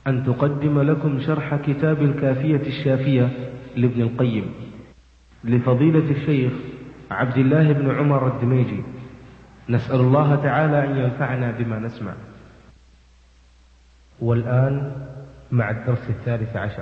أن تقدم لكم شرح كتاب الكافية الشافية لابن القيم لفضيلة الشيخ عبد الله بن عمر الدميجي. نسأل الله تعالى أن ينفعنا بما نسمع. والآن مع الدرس 13.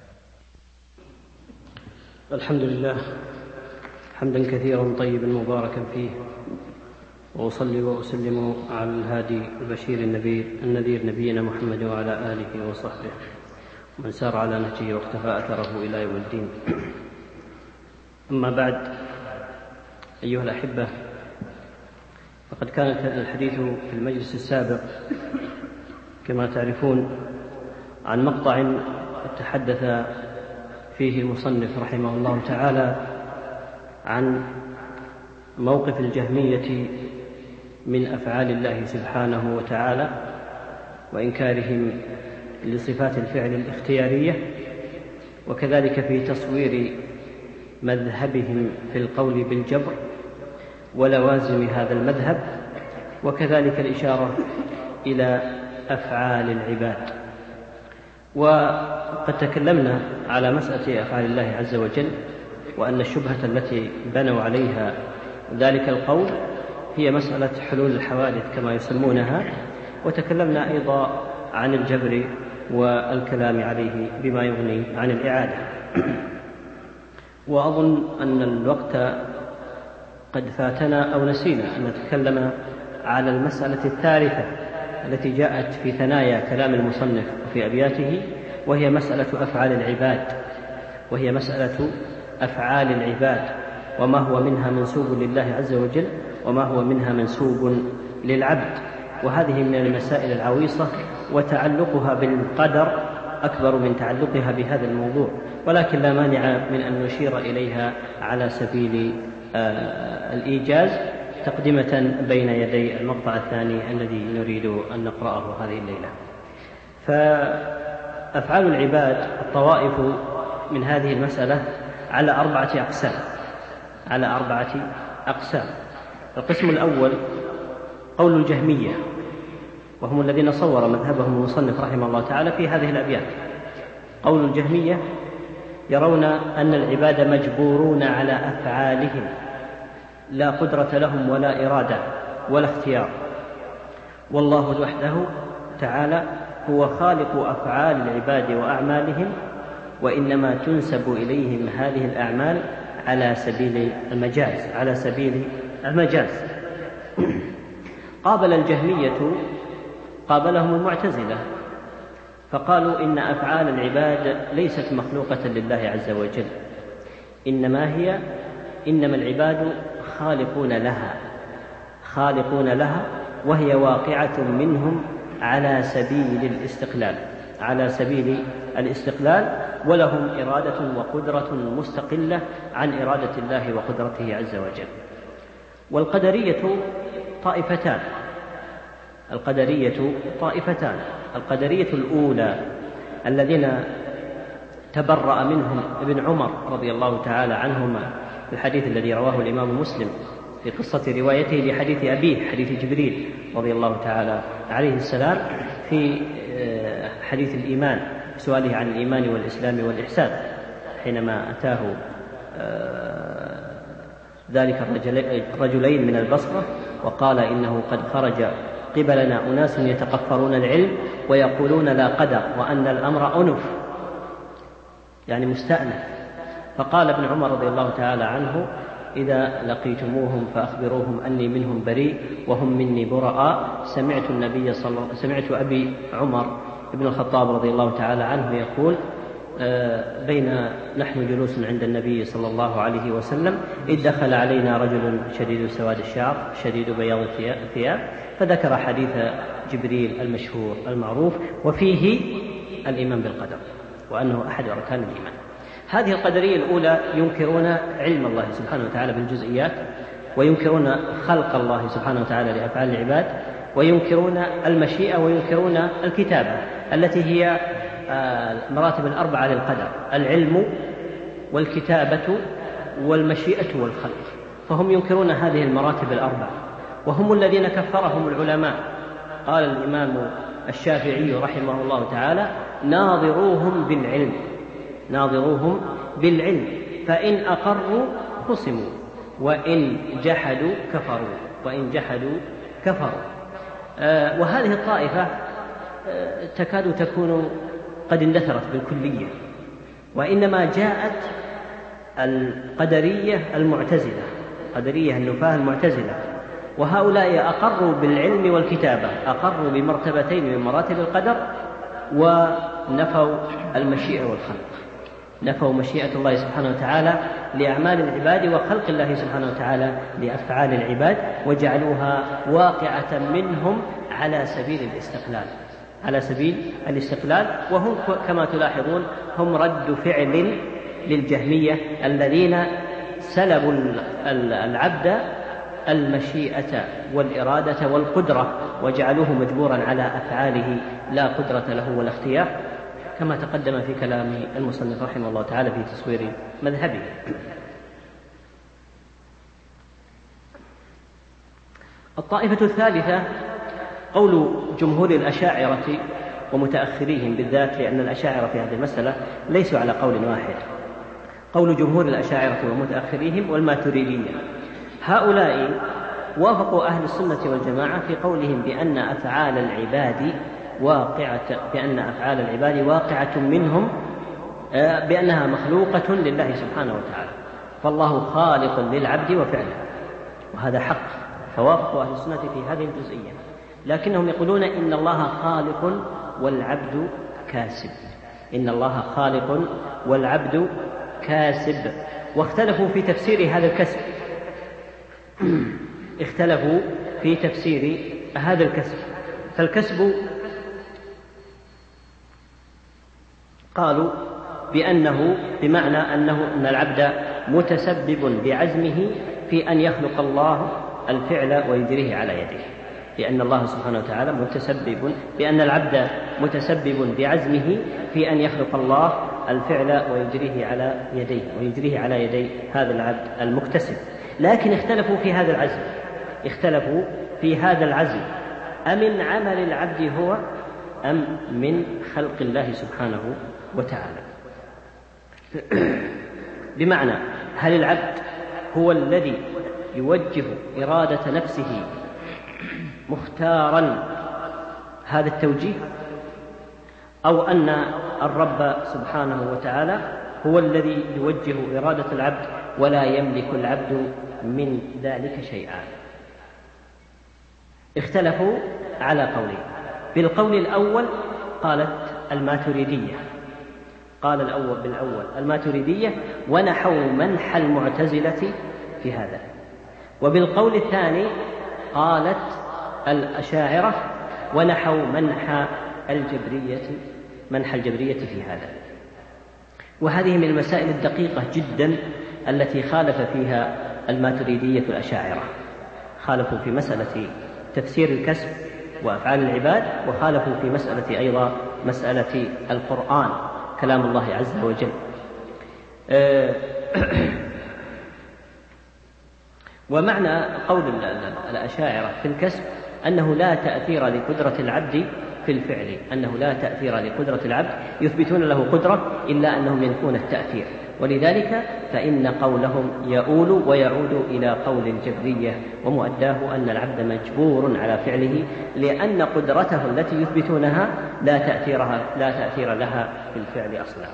الحمد لله حمدا كثيرا طيبا مباركا فيه، وأصلي وأسلم على الهادي البشير النذير نبينا محمد وعلى آله وصحبه ومن سار على نهجه واقتفى أثره إلى يوم الدين. أما بعد، أيها الأحبة، فقد كان الحديث في المجلس السابق كما تعرفون عن مقطع تحدث فيه المصنف رحمه الله تعالى عن موقف الجهمية من أفعال الله سبحانه وتعالى وإنكارهم لصفات الفعل الاختيارية، وكذلك في تصوير مذهبهم في القول بالجبر ولوازم هذا المذهب، وكذلك الإشارة إلى أفعال العباد. وقد تكلمنا على مسألة أفعال الله عز وجل، وأن الشبهة التي بنوا عليها ذلك القول هي مسألة حلول الحوادث كما يسمونها، وتكلمنا أيضا عن الجبر والكلام عليه بما يغني عن الإعادة. وأظن أن الوقت قد فاتنا أو نسينا أن نتكلم على المسألة الثالثة التي جاءت في ثنايا كلام المصنف في أبياته، وهي مسألة أفعال العباد وما هو منها منسوب لله عز وجل وما هو منها منسوب للعبد. وهذه من المسائل العويصة، وتعلقها بالقدر أكبر من تعلقها بهذا الموضوع، ولكن لا مانع من أن نشير إليها على سبيل الإيجاز تقدمة بين يدي المقطع الثاني الذي نريد أن نقرأه هذه الليلة. فأفعال العباد الطوائف من هذه المسألة على أربعة أقسام. القسم الأول قول الجهمية، وهم الذين صور مذهبهم المصنف رحمه الله تعالى في هذه الأبيات. قول الجهمية يرون أن العباد مجبورون على أفعالهم، لا قدرة لهم ولا إرادة ولا اختيار، والله وحده تعالى هو خالق أفعال العباد وأعمالهم، وإنما تنسب إليهم هذه الأعمال على سبيل المجاز. قابل الجهمية قابلهم المعتزلة، فقالوا إن أفعال العباد ليست مخلوقة لله عز وجل، إنما العباد خالقون لها، وهي واقعة منهم على سبيل الاستقلال، ولهم إرادة وقدرة مستقلة عن إرادة الله وقدرته عز وجل. والقدرية طائفتان. القدرية الأولى الذين تبرأ منهم ابن عمر رضي الله تعالى عنهما في الحديث الذي رواه الإمام مسلم في قصة روايته لحديث أبيه، حديث جبريل رضي الله تعالى عليه السلام، في حديث الإيمان، سؤاله عن الإيمان والإسلام والإحسان، حينما أتاه ذلك الرجلين من البصرة وقال إنه قد خرج قبلنا أناس يتقفرون العلم ويقولون لا قدر وأن الأمر أنف، يعني مستأنف. فقال ابن عمر رضي الله تعالى عنه: إذا لقيتموهم فأخبروهم أني منهم بريء وهم مني براء. سمعت أبي عمر ابن الخطاب رضي الله تعالى عنه يقول: بين نحن جلوس عند النبي صلى الله عليه وسلم إذ دخل علينا رجل شديد سواد الشعر شديد بياض الثياب، فذكر حديث جبريل المشهور المعروف، وفيه الإيمان بالقدر وأنه أحد أركان الإيمان. هذه القدرية الأولى ينكرون علم الله سبحانه وتعالى بالجزئيات، وينكرون خلق الله سبحانه وتعالى لأفعال العباد، وينكرون المشيئة، وينكرون الكتابة التي هي المراتب الأربعة للقدر: العلم والكتابة والمشيئة والخلق. فهم ينكرون هذه المراتب الأربعة، وهم الذين كفرهم العلماء. قال الإمام الشافعي رحمه الله تعالى: ناظروهم بالعلم فإن أقروا خصموا وإن جحدوا كفروا. وهذه الطائفة تكاد تكون قد اندثرت بالكلية، وإنما جاءت القدرية النفاة المعتزلة، وهؤلاء أقروا بالعلم والكتابة، أقروا بمرتبتين من مراتب القدر، ونفوا المشيئة والخلق، نفوا مشيئة الله سبحانه وتعالى لأعمال العباد وخلق الله سبحانه وتعالى لأفعال العباد، وجعلوها واقعة منهم على سبيل الاستقلال. وهم كما تلاحظون هم رد فعل للجهمية الذين سلبوا العبد المشيئة والإرادة والقدرة، وجعلوه مجبورا على أفعاله لا قدرة له ولا اختيار، كما تقدم في كلام المصنف رحمه الله تعالى في تصوير مذهبه. الطائفة الثالثة قول جمهور الأشاعرة ومتأخريهم بالذات، لأن الأشاعرة في هذه المسألة ليسوا على قول واحد. قول جمهور الأشاعرة ومتأخريهم والماتريدية، هؤلاء وافقوا أهل السنة والجماعة في قولهم بأن أفعال العباد واقعة منهم، بأنها مخلوقة لله سبحانه وتعالى، فالله خالق للعبد وفعله، وهذا حق، فوافقوا أهل السنة في هذه الجزئية. لكنهم يقولون إن الله خالق والعبد كاسب، واختلفوا في تفسير هذا الكسب، فالكسب قالوا بأنه بمعنى أن العبد متسبب بعزمه في أن يخلق الله الفعل ويجريه على يديه، لأن الله سبحانه وتعالى بأن العبد متسبب بعزمه في أن يخلق الله الفعل ويجريه على يدي هذا العبد المكتسب. لكن اختلفوا في هذا العزم أمن عمل العبد هو أم من خلق الله سبحانه وتعالى. بمعنى هل العبد هو الذي يوجه إرادة نفسه مختارا هذا التوجيه، أو أن الرب سبحانه وتعالى هو الذي يوجه إرادة العبد ولا يملك العبد من ذلك شيئا؟ اختلفوا على قولين. بالقول الأول قالت الماتريدية ونحوا منح المعتزلة في هذا. وبالقول الثاني قالت الأشاعرة ونحوا منح الجبرية في هذا. وهذه من المسائل الدقيقة جدا التي خالف فيها الماتريدية الأشاعرة، خالفوا في مسألة تفسير الكسب وأفعال العباد، وخالفوا في مسألة أيضا مسألة القرآن كلام الله عز وجل. ومعنى قول الأشاعرة في الكسب أنه لا تأثير لقدرة العبد في الفعل، يثبتون له قدرة إلا أنهم ينفون التأثير، ولذلك فإن قولهم يؤول ويعود إلى قول الجبرية، ومؤداه أن العبد مجبور على فعله، لأن قدرته التي يثبتونها لا تأثير لها في الفعل أصلا.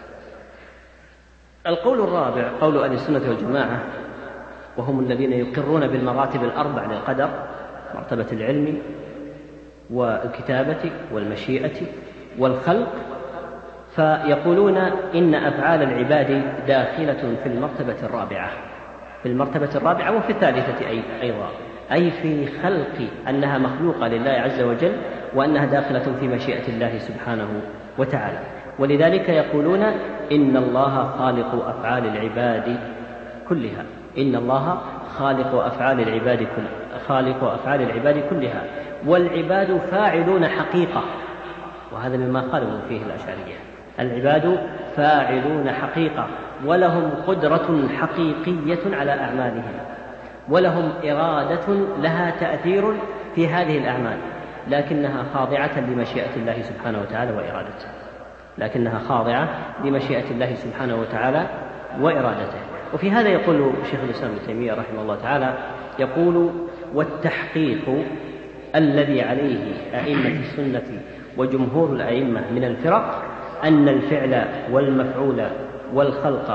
القول الرابع قول أهل السنة والجماعة، وهم الذين يقرون بالمراتب الأربع للقدر: مرتبة العلم والكتابة والمشيئة والخلق، فيقولون إن أفعال العباد داخلة في المرتبة الرابعة وفي الثالثة أيضا، أي في خلق أنها مخلوقة لله عز وجل، وأنها داخلة في مشيئة الله سبحانه وتعالى. ولذلك يقولون إن الله خالق أفعال العباد كلها، خالق أفعال العباد كلها، والعباد فاعلون حقيقة. وهذا مما قالوا فيه الأشعرية، العباد فاعلون حقيقة، ولهم قدرة حقيقية على أعمالهم، ولهم إرادة لها تأثير في هذه الأعمال، لكنها خاضعة لمشيئة الله سبحانه وتعالى وإرادته، لكنها خاضعة لمشيئة الله سبحانه وتعالى وإرادته. وفي هذا يقول شيخ الإسلام ابن تيمية رحمه الله تعالى، يقول: والتحقيق الذي عليه أئمة السنة وجمهور الأئمة من الفرق أن الفعل والمفعول والخلق،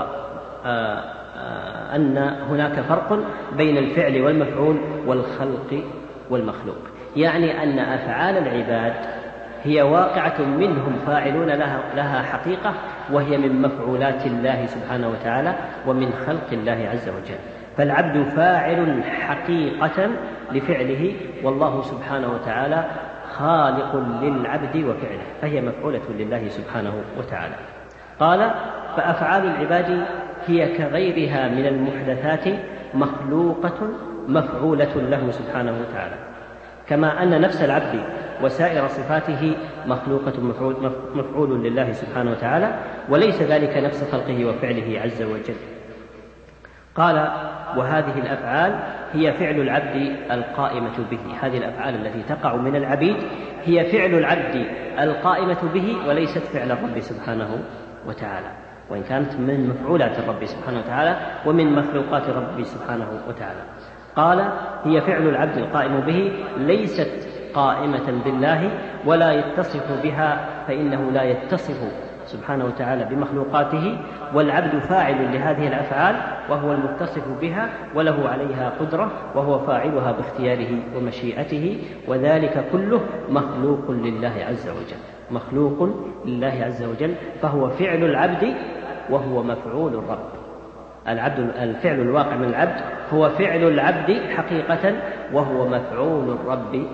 أن هناك فرق بين الفعل والمفعول والخلق والمخلوق، يعني أن أفعال العباد هي واقعة منهم فاعلون لها حقيقة، وهي من مفعولات الله سبحانه وتعالى ومن خلق الله عز وجل. فالعبد فاعل حقيقة لفعله، والله سبحانه وتعالى خالق للعبد وفعله، فهي مفعولة لله سبحانه وتعالى. قال: فأفعال العباد هي كغيرها من المحدثات مخلوقة مفعولة له سبحانه وتعالى، كما أن نفس العبد وسائر صفاته مخلوقة مفعول لله سبحانه وتعالى، وليس ذلك نفس خلقه وفعله عز وجل. قال: وهذه الأفعال هي فعل العبد القائمة به، هذه الأفعال التي تقع من العبيد هي فعل العبد القائمة به، وليست فعل الرب سبحانه وتعالى، وإن كانت من مفعولات الرب سبحانه وتعالى ومن مخلوقات الرب سبحانه وتعالى. قال: هي فعل العبد القائم به، ليست قائمة بالله ولا يتصف بها، فإنه لا يتصف سبحانه وتعالى بمخلوقاته، والعبد فاعل لهذه الأفعال وهو المتصف بها وله عليها قدرة، وهو فاعلها باختياره ومشيئته، وذلك كله مخلوق لله عز وجل، مخلوق لله عز وجل، فهو فعل العبد وهو مفعول الرب. الفعل الواقع من العبد هو فعل العبد حقيقة، وهو مفعول الرب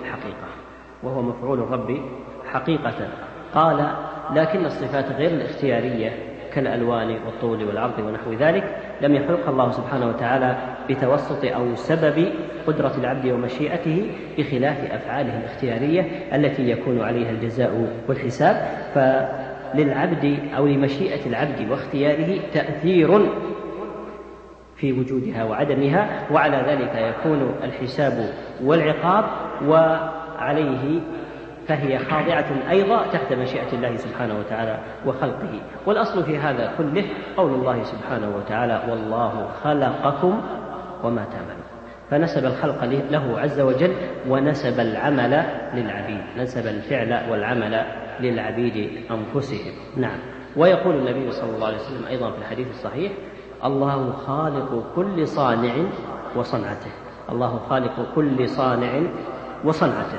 حقيقة، قال: لكن الصفات غير الاختيارية كالألوان والطول والعرض ونحو ذلك لم يخلق الله سبحانه وتعالى بتوسط أو سبب قدرة العبد ومشيئته، بخلاف أفعاله الاختيارية التي يكون عليها الجزاء والحساب. فللعبد أو لمشيئة العبد واختياره تأثير في وجودها وعدمها، وعلى ذلك يكون الحساب والعقاب، وعليه فهي خاضعة أيضا تحت مشيئة الله سبحانه وتعالى وخلقه. والأصل في هذا كله قول الله سبحانه وتعالى: والله خلقكم وما تعملون، فنسب الخلق له عز وجل، ونسب العمل للعبيد، نسب الفعل والعمل للعبيد أنفسهم. نعم. ويقول النبي صلى الله عليه وسلم أيضا في الحديث الصحيح: الله خالق كل صانع وصنعته، الله خالق كل صانع وصنعته.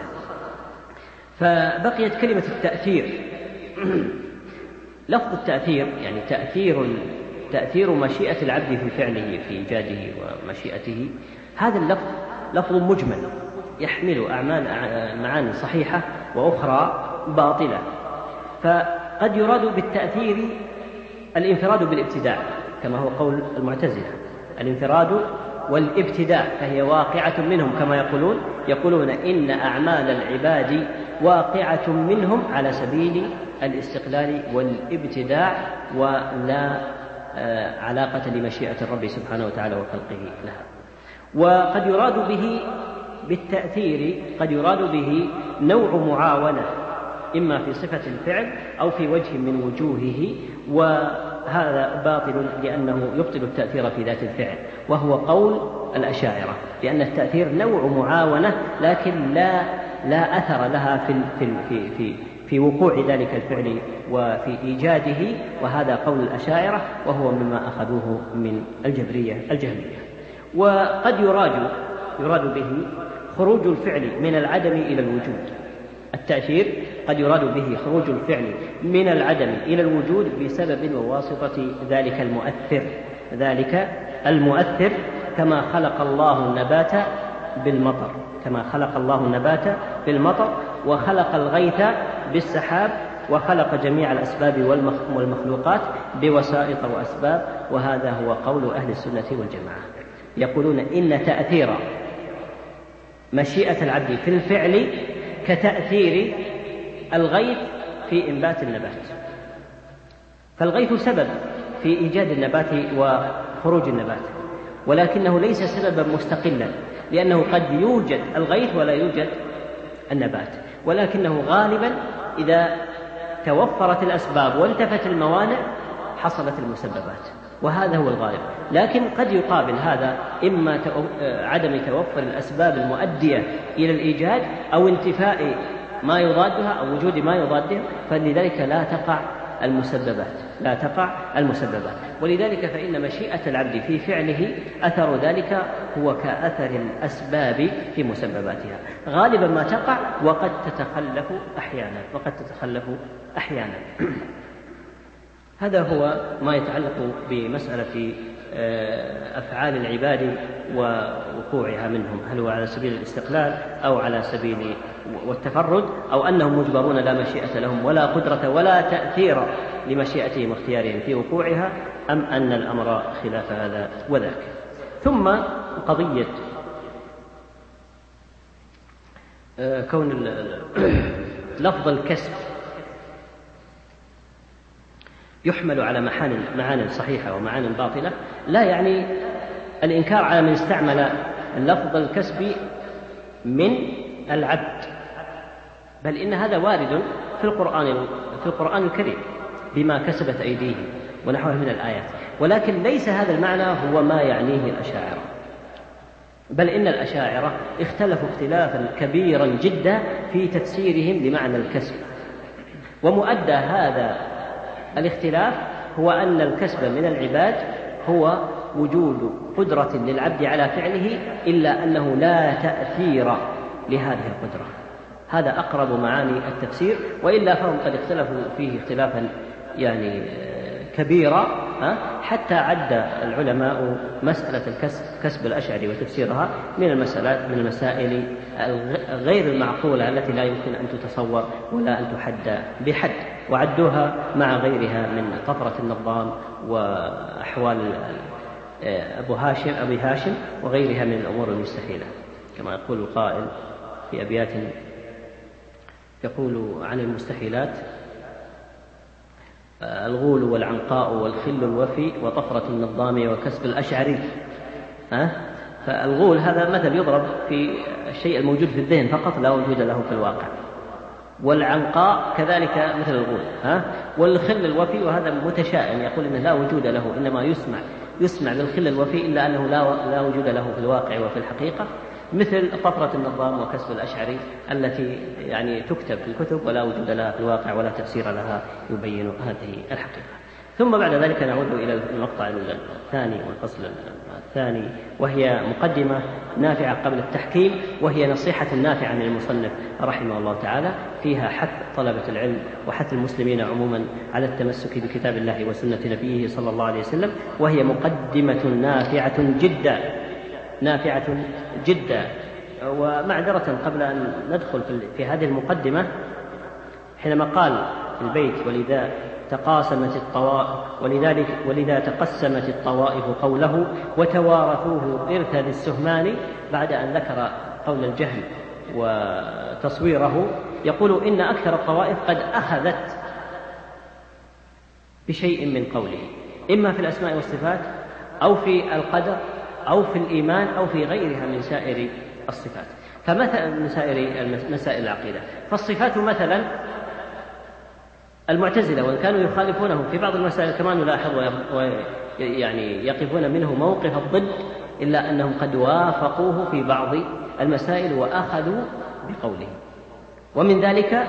فبقيت كلمة التأثير. لفظ التأثير يعني تأثير مشيئة العبد في فعله، في إيجاده ومشيئته. هذا اللفظ لفظ مجمل يحمل معاني صحيحة وأخرى باطلة. فقد يراد بالتأثير الانفراد بالابتداع، كما هو قول المعتزلة، الانفراد والابتداع، فهي واقعة منهم، كما يقولون إن أعمال العباد واقعة منهم على سبيل الاستقلال والابتداع، ولا علاقة لمشيئة الرب سبحانه وتعالى وخلقه لها. وقد يراد به بالتأثير نوع معاونة، إما في صفة الفعل أو في وجه من وجوهه، وهذا باطل لأنه يبطل التأثير في ذات الفعل، وهو قول الأشاعرة، لأن التأثير نوع معاونة لكن لا أثر لها في وقوع ذلك الفعل وفي إيجاده، وهذا قول الأشاعرة، وهو مما أخذوه من الجهمية. وقد يراد به خروج الفعل من العدم إلى الوجود. التأثير قد يراد به خروج الفعل من العدم إلى الوجود بسبب وواسطة ذلك المؤثر، كما خلق الله النبات بالمطر، وخلق الغيث بالسحاب، وخلق جميع الأسباب والمخلوقات بوسائط وأسباب. وهذا هو قول أهل السنة والجماعة، يقولون إن تأثير مشيئة العبد في الفعل كتأثير الغيث في إنبات النبات، فالغيث سبب في إيجاد النبات وخروج النبات، ولكنه ليس سببا مستقلا، لأنه قد يوجد الغيث ولا يوجد النبات. ولكنه غالبا إذا توفرت الأسباب وانتفت الموانع حصلت المسببات، وهذا هو الغالب. لكن قد يقابل هذا إما عدم توفر الأسباب المؤدية إلى الإيجاد أو انتفاء ما يضادها أو وجود ما يضادها، فلذلك لا تقع المسببات. ولذلك فإن مشيئة العبد في فعله أثر ذلك هو كأثر الأسباب في مسبباتها، غالبا ما تقع وقد تتخلف أحيانا. هذا هو ما يتعلق بمسألة أفعال العباد ووقوعها منهم، هل هو على سبيل الاستقلال أو على سبيل والتفرد، أو أنهم مجبرون لا مشيئة لهم ولا قدرة ولا تأثير لمشيئتهم واختيارهم في وقوعها، أم أن الأمر خلاف هذا وذاك. ثم قضية كون لفظ الكسب يحمل على معاني صحيحة ومعاني باطلة، لا يعني الإنكار على من استعمل لفظ الكسب من العبد، بل إن هذا وارد في القرآن الكريم بما كسبت أيديهم ونحوها من الآيات، ولكن ليس هذا المعنى هو ما يعنيه الأشاعرة، بل إن الأشاعرة اختلفوا اختلافا كبيرا جدا في تفسيرهم لمعنى الكسب، ومؤدى هذا الاختلاف هو أن الكسب من العباد هو وجود قدرة للعبد على فعله إلا أنه لا تأثير لهذه القدرة. هذا أقرب معاني التفسير، وإلا فهم قد اختلفوا فيه اختلافا يعني كبيرا، حتى عد العلماء مسألة كسب الأشعري وتفسيرها من المسائل غير المعقولة التي لا يمكن أن تتصور ولا أن تحد بحد، وعدوها مع غيرها من طفرة النظام وأحوال أبي هاشم وغيرها من الأمور المستحيلة، كما يقول القائل في أبيات يقول عن المستحيلات: الغول والعنقاء والخل الوفي وطفرة النظام وكسب الأشعري. فالغول هذا مثل يضرب في الشيء الموجود في الذهن فقط لا وجود له في الواقع، والعنقاء كذلك مثل الغول، والخل الوفي وهذا متشائم يقول إنه لا وجود له، إنما يسمع بالخل الوفي إلا أنه لا وجود له في الواقع وفي الحقيقة، مثل طفرة النظام وكسب الأشعري التي يعني تكتب في الكتب ولا وجود لها في الواقع ولا تفسير لها يبين هذه الحقيقة. ثم بعد ذلك نعود إلى المقطع الثاني والفصل الثاني، وهي مقدمة نافعة قبل التحكيم، وهي نصيحة نافعة من المصنف رحمه الله تعالى فيها حث طلبة العلم وحث المسلمين عموما على التمسك بكتاب الله وسنة نبيه صلى الله عليه وسلم، وهي مقدمة نافعة جدا. ومعذرة قبل أن ندخل في هذه المقدمة، حينما قال في البيت ولذا تقسمت الطوائف قوله وتوارثوه إرث ذي السهمان، بعد أن ذكر قول الجهم وتصويره يقول إن أكثر الطوائف قد أخذت بشيء من قوله، إما في الأسماء والصفات أو في القدر أو في الإيمان أو في غيرها من سائر الصفات. فمثلا من سائر مسائل العقيدة، فالصفات مثلا المعتزلة وإن كانوا يخالفونه في بعض المسائل كما نلاحظ ويعني يقفون منه موقف الضد، إلا أنهم قد وافقوه في بعض المسائل وأخذوا بقوله. ومن ذلك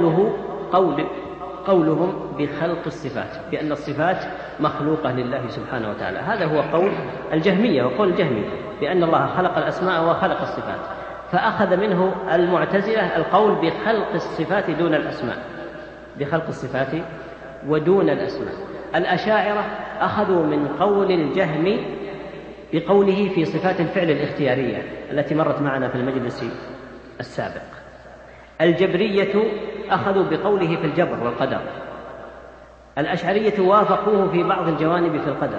قولهم بخلق الصفات، بأن الصفات مخلوقة لله سبحانه وتعالى. هذا هو قول الجهمية وقول الجهمي بأن الله خلق الأسماء وخلق الصفات، فأخذ منه المعتزلة القول بخلق الصفات دون الأسماء، بخلق الصفات ودون الأسماء. الأشاعرة أخذوا من قول الجهم بقوله في صفات الفعل الاختيارية التي مرت معنا في المجلس السابق. الجبرية أخذوا بقوله في الجبر والقدر. الأشعرية وافقوه في بعض الجوانب في القدر.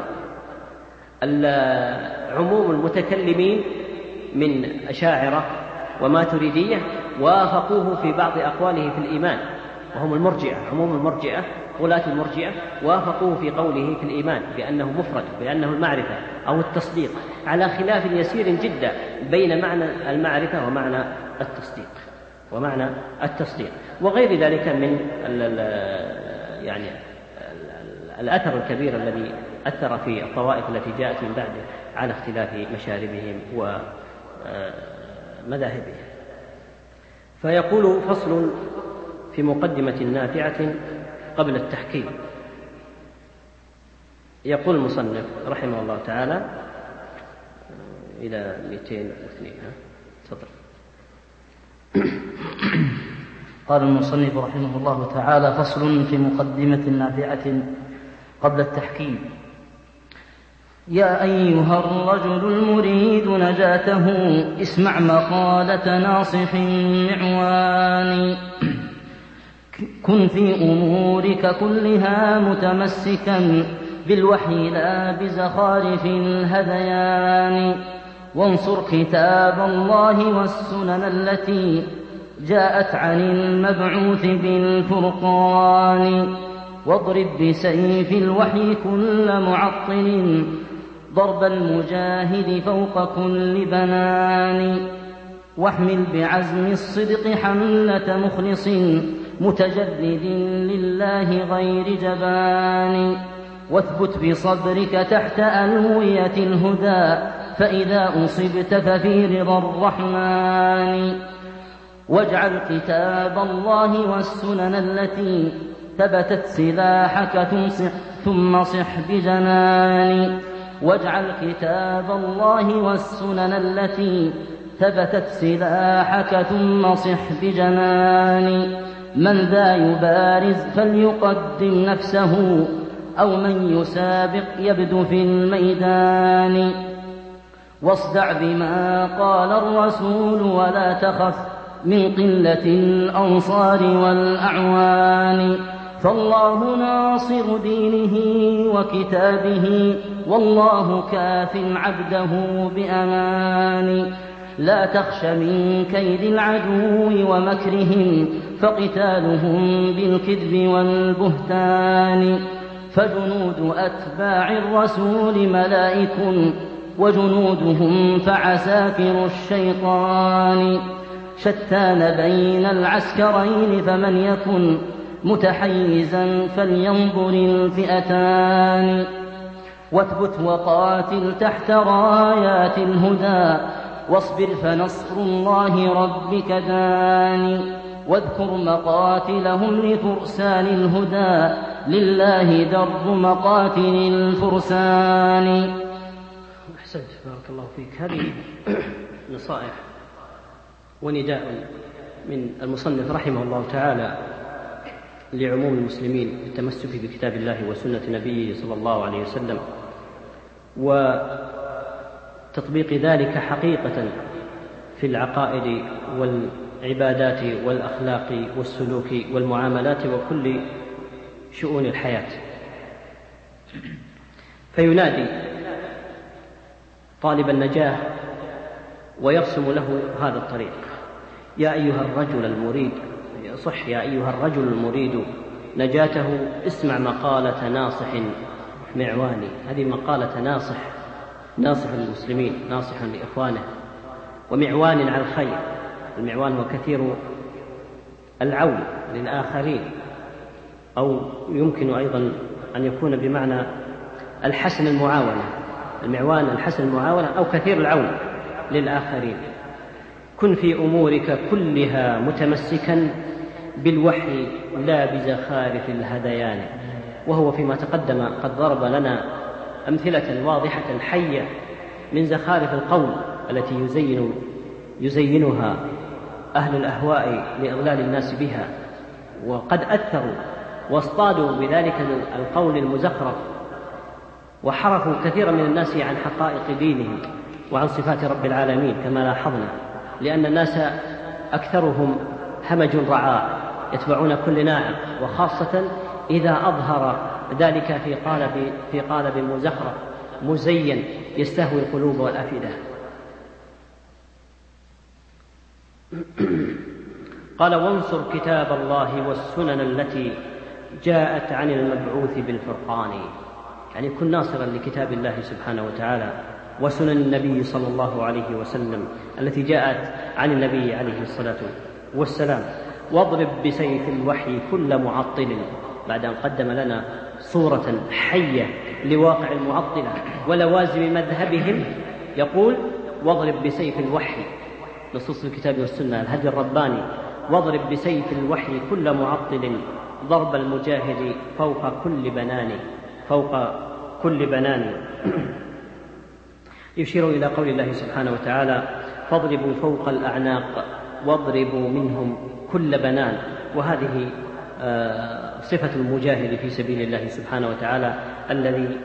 عموم المتكلمين من أشاعرة وماتريدية وافقوه في بعض أقواله في الإيمان، وهم المرجئة. عموم المرجئة غلاة المرجئة وافقوه في قوله في الإيمان بأنه مفرد، بأنه المعرفة أو التصديق، على خلاف يسير جدا بين معنى المعرفة ومعنى التصديق. ومعنى التصديق، وغير ذلك من يعني الأثر الكبير الذي أثر في الطوائف التي جاءت من بعده على اختلاف مشاربهم ومذاهبهم. فيقول: فصل في مقدمة نافعة قبل التحكيم. يقول المصنف رحمه الله تعالى إلى 202. تفضل. قال المصنف رحمه الله تعالى: فصل في مقدمة نافعة قبل التحكيم. يا أيها الرجل المريد نجاته، اسمع مقالة ناصح معوان. كن في أمورك كلها متمسكا بالوحي لا بزخارف الهذيان، وانصر كتاب الله والسنن التي جاءت عن المبعوث بالفرقان، واضرب بسيف الوحي كل معطل ضرب المجاهد فوق كل بنان، واحمل بعزم الصدق حملة مخلص متجرد لله غير جبان، واثبت بصبرك تحت ألوية الهدى فإذا أصبت ففي رضا الرحمن، واجعل كتاب الله والسنن التي ثبتت سلاحك ثم صح بجنان، واجعل كتاب الله والسنن التي ثبتت سلاحك ثم صح بجنان، من ذا يبارز فليقدم نفسه أو من يسابق يبدو في الميدان، واصدع بما قال الرسول ولا تخف من قلة الأنصار والأعوان، فالله ناصر دينه وكتابه والله كاف عبده بأمان، لا تخش من كيد العدو ومكرهم فقتالهم بالكذب والبهتان، فجنود أتباع الرسول ملائك وجنودهم فعساكر الشيطان، شتان بين العسكرين فمن يكن متحيزا فلينظر الفئتان، واثبت وقاتل تحت رايات الهدى واصبر فنصر الله ربك دان، واذكر مقاتلهم لفرسان الهدى لله در مقاتل الفرسان. أحسنت، بارك الله فيك. هذه نصائح ونداء من المصنف رحمه الله تعالى لعموم المسلمين بالتمسك بكتاب الله وسنة نبيه صلى الله عليه وسلم، وتطبيق ذلك حقيقة في العقائد والعبادات والأخلاق والسلوك والمعاملات وكل شؤون الحياة. فينادي طالب النجاة ويرسم له هذا الطريق: يا أيها الرجل المريد، صح، يا أيها الرجل المريد نجاته، اسمع مقالة ناصح معواني. هذه مقالة ناصح للمسلمين، ناصح لإخوانه، ومعوان على الخير. المعوان هو كثير العون للآخرين، أو يمكن أيضا أن يكون بمعنى الحسن المعاونة. المعوان الحسن المعاونة أو كثير العون للآخرين. كن في أمورك كلها متمسكا بالوحي لا بزخارف الهذيان. وهو فيما تقدم قد ضرب لنا أمثلة واضحة حية من زخارف القول التي يزينها أهل الأهواء لإضلال الناس بها، وقد أثروا واصطادوا بذلك القول المزخرف وحرفوا كثيرا من الناس عن حقائق دينهم وعن صفات رب العالمين كما لاحظنا، لأن الناس أكثرهم همج رعاع يتبعون كل ناعق، وخاصة إذا أظهر ذلك في قالب مزخرف مزين يستهوي القلوب والأفئدة. قال: وانصر كتاب الله والسنن التي جاءت عن المبعوث بالفرقان. يعني كن ناصرا لكتاب الله سبحانه وتعالى وسنن النبي صلى الله عليه وسلم التي جاءت عن النبي عليه الصلاة والسلام: واضرب بسيف الوحي كل معطل. بعد أن قدم لنا صورة حية لواقع المعطلة ولوازم مذهبهم، يقول: واضرب بسيف الوحي، نصوص الكتاب والسنة، الهدي الرباني: واضرب بسيف الوحي كل معطل، ضرب المجاهد فوق كل بنان. يشير إلى قول الله سبحانه وتعالى: فاضربوا فوق الأعناق واضربوا منهم كل بنان. وهذه صفة المجاهد في سبيل الله سبحانه وتعالى، الذي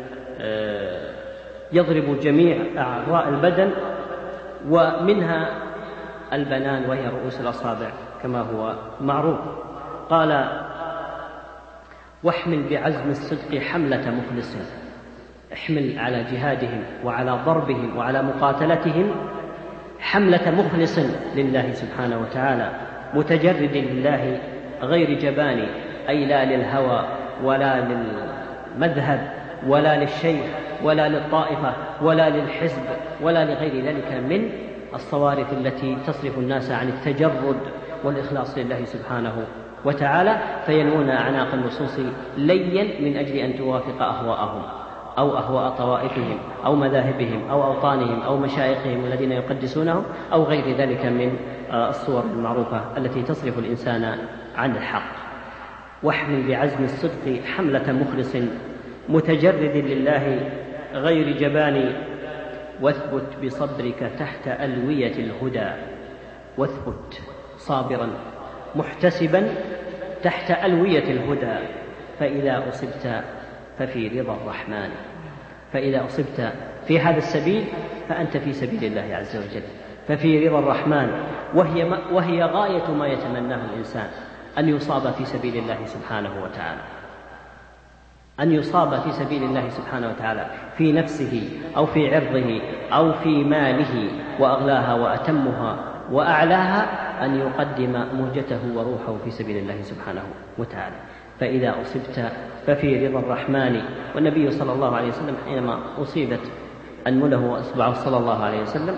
يضرب جميع أعضاء البدن، ومنها البنان وهي رؤوس الأصابع كما هو معروف. قال: واحمل بعزم الصدق حملة مخلص. احمل على جهادهم وعلى ضربهم وعلى مقاتلتهم حملة مخلص لله سبحانه وتعالى، متجرد لله غير جبان، أي لا للهوى ولا للمذهب ولا للشيخ ولا للطائفة ولا للحزب ولا لغير ذلك من الصوارف التي تصرف الناس عن التجرد والإخلاص لله سبحانه وتعالى، فينوون أعناق النصوص ليا من أجل أن توافق أهواءهم أو أهواء طوائفهم أو مذاهبهم أو أوطانهم أو مشايخهم الذين يقدسونهم أو غير ذلك من الصور المعروفة التي تصرف الإنسان عن الحق. واحمل بعزم الصدق حملة مخلص متجرد لله غير جبان، واثبت بصبرك تحت ألوية الهدى. واثبت صابرا محتسبا تحت ألوية الهدى، فإذا أصبت ففي رضا الرحمن. فإذا أصبت في هذا السبيل فأنت في سبيل الله عز وجل، ففي رضا الرحمن، وهي غاية ما يتمناه الإنسان، أن يصاب في سبيل الله سبحانه وتعالى، أن يصاب في سبيل الله سبحانه وتعالى في نفسه أو في عرضه أو في ماله، وأغلاها وأتمها وأعلاها أن يقدم مهجته وروحه في سبيل الله سبحانه وتعالى. فإذا أصبت ففي رضا الرحمن. والنبي صلى الله عليه وسلم حينما أصيبت أنمله وأصبعه صلى الله عليه وسلم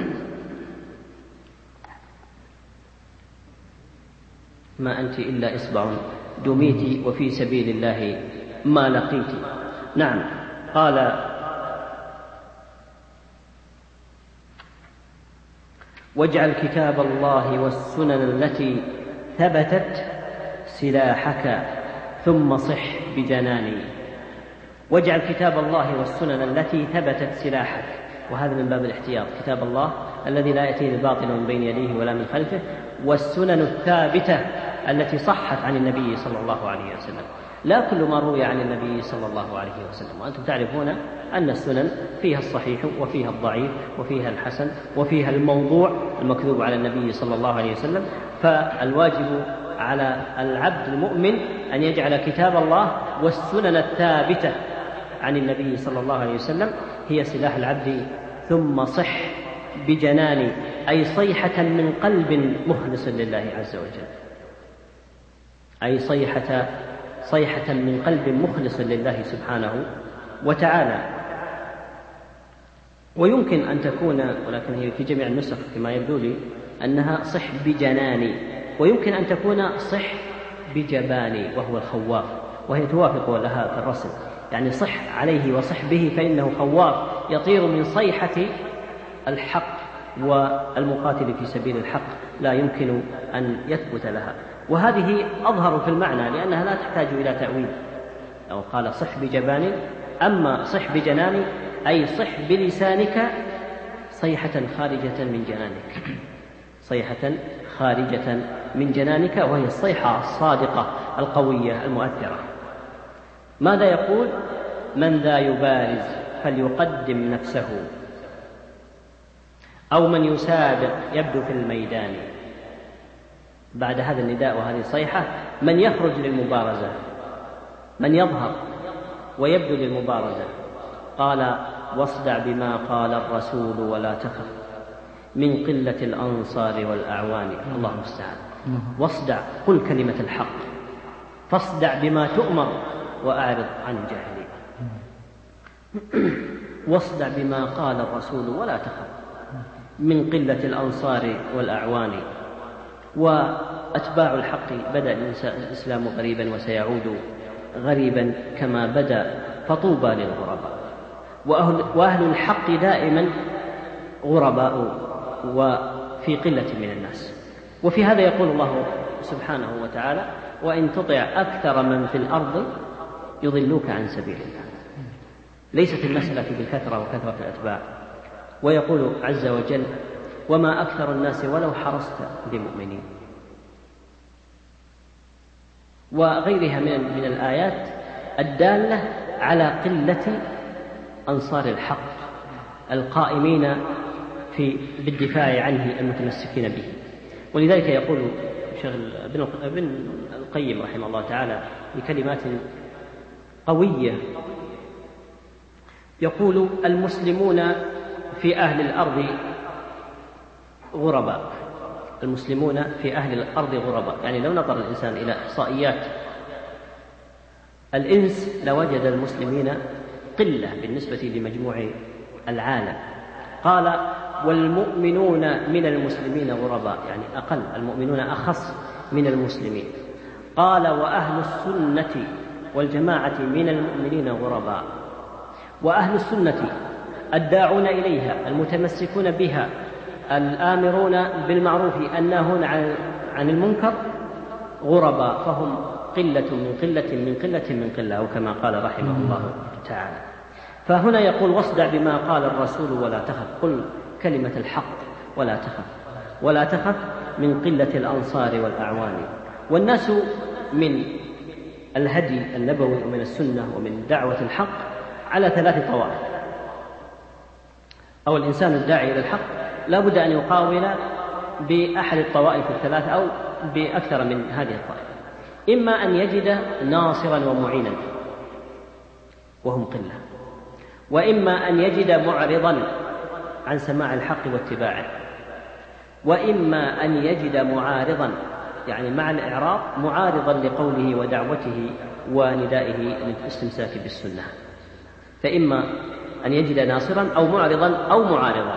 ما أنت إلا إصبع دميت وفي سبيل الله ما لقيت. نعم. قال: واجعل كتاب الله والسنن التي ثبتت سلاحك ثم صح بجناني. واجعل كتاب الله والسنن التي ثبتت سلاحك، وهذا من باب الاحتياط، كتاب الله الذي لا يأتيه الباطل من بين يديه ولا من خلفه، والسنن الثابتة التي صحت عن النبي صلى الله عليه وسلم. لا كل ما روي عن النبي صلى الله عليه وسلم، وأنتم تعرفون أن السنن فيها الصحيح وفيها الضعيف وفيها الحسن وفيها الموضوع المكذوب على النبي صلى الله عليه وسلم. فالواجب على العبد المؤمن أن يجعل كتاب الله والسنن الثابتة عن النبي صلى الله عليه وسلم هي سلاح العبد. ثم صح بجنان، أي صيحة من قلب مخلص لله عز وجل، أي صيحة من قلب مخلص لله سبحانه وتعالى. ويمكن أن تكون، ولكن هي في جميع النسخ كما يبدو لي أنها صح بجناني، ويمكن أن تكون صح بجباني وهو الخواف، وهي توافق لها في الرسم، يعني صح عليه وصح به فإنه خواف يطير من صيحة الحق، والمقاتل في سبيل الحق لا يمكن أن يثبت لها. وهذه أظهر في المعنى لأنها لا تحتاج إلى تأويل. لو قال صح بجباني، أما صح بجناني أي صح بلسانك صيحة خارجة من جنانك، صيحة خارجة من جنانك، وهي الصيحة الصادقة القوية المؤثرة. ماذا يقول؟ من ذا يبارز فليقدم نفسه، أو من يسابق يبدو في الميدان. بعد هذا النداء وهذه الصيحة من يخرج للمبارزة، من يظهر ويبدو للمبارزة. قال: واصدع بما قال الرسول ولا تخف من قلة الأنصار والأعوان. الله المستعان. واصدع، قل كلمة الحق، فاصدع بما تؤمر وأعرض عن الجاهلين. واصدع بما قال الرسول ولا تخف من قلة الأنصار والأعوان. وأتباع الحق بدأ الإسلام غريبا وسيعود غريبا كما بدأ، فطوبى للغرباء. وأهل الحق دائما غرباء وفي قلة من الناس. وفي هذا يقول الله سبحانه وتعالى: وإن تطع أكثر من في الأرض يضلوك عن سبيل الله. ليست المسألة بالكثرة وكثرة الأتباع. ويقول عز وجل: وما أكثر الناس ولو حرصت بمؤمنين. وغيرها من الآيات الدالة على قلة أنصار الحق القائمين بالدفاع عنه المتمسكين به. ولذلك يقول الشيخ ابن القيم رحمه الله تعالى بكلمات قوية، يقول: المسلمون في أهل الأرض غرباء. المسلمون في أهل الأرض غرباء، يعني لو نظر الإنسان إلى إحصائيات الإنس لوجد المسلمين قلة بالنسبة لمجموع العالم. قال: والمؤمنون من المسلمين غرباء، يعني أقل، المؤمنون أخص من المسلمين. قال: وأهل السنة والجماعة من المؤمنين غرباء. وأهل السنة الداعون إليها المتمسكون بها الآمرون بالمعروف الناهون عن المنكر غرباء، فهم قلة من قلة من قلة من قلة، أو كما قال رحمه الله تعالى. فهنا يقول: واصدع بما قال الرسول ولا تخف. قل كلمة الحق ولا تخف، ولا تخف من قلة الأنصار والأعوان. والناس من الهدي النبوي ومن السنة ومن دعوة الحق على 3 طوائف. أو الإنسان الداعي إلى الحق لا بد أن يقاول بأحد الطوائف 3 أو بأكثر من هذه الطائفة. إما أن يجد ناصرا ومعينا وهم قلة، وإما أن يجد معرضا عن سماع الحق واتباعه، وإما أن يجد معارضا، يعني مع الإعراض معارضا لقوله ودعوته وندائه للاستمساك بالسنة. فإما أن يجد ناصرا أو معرضا أو معارضا.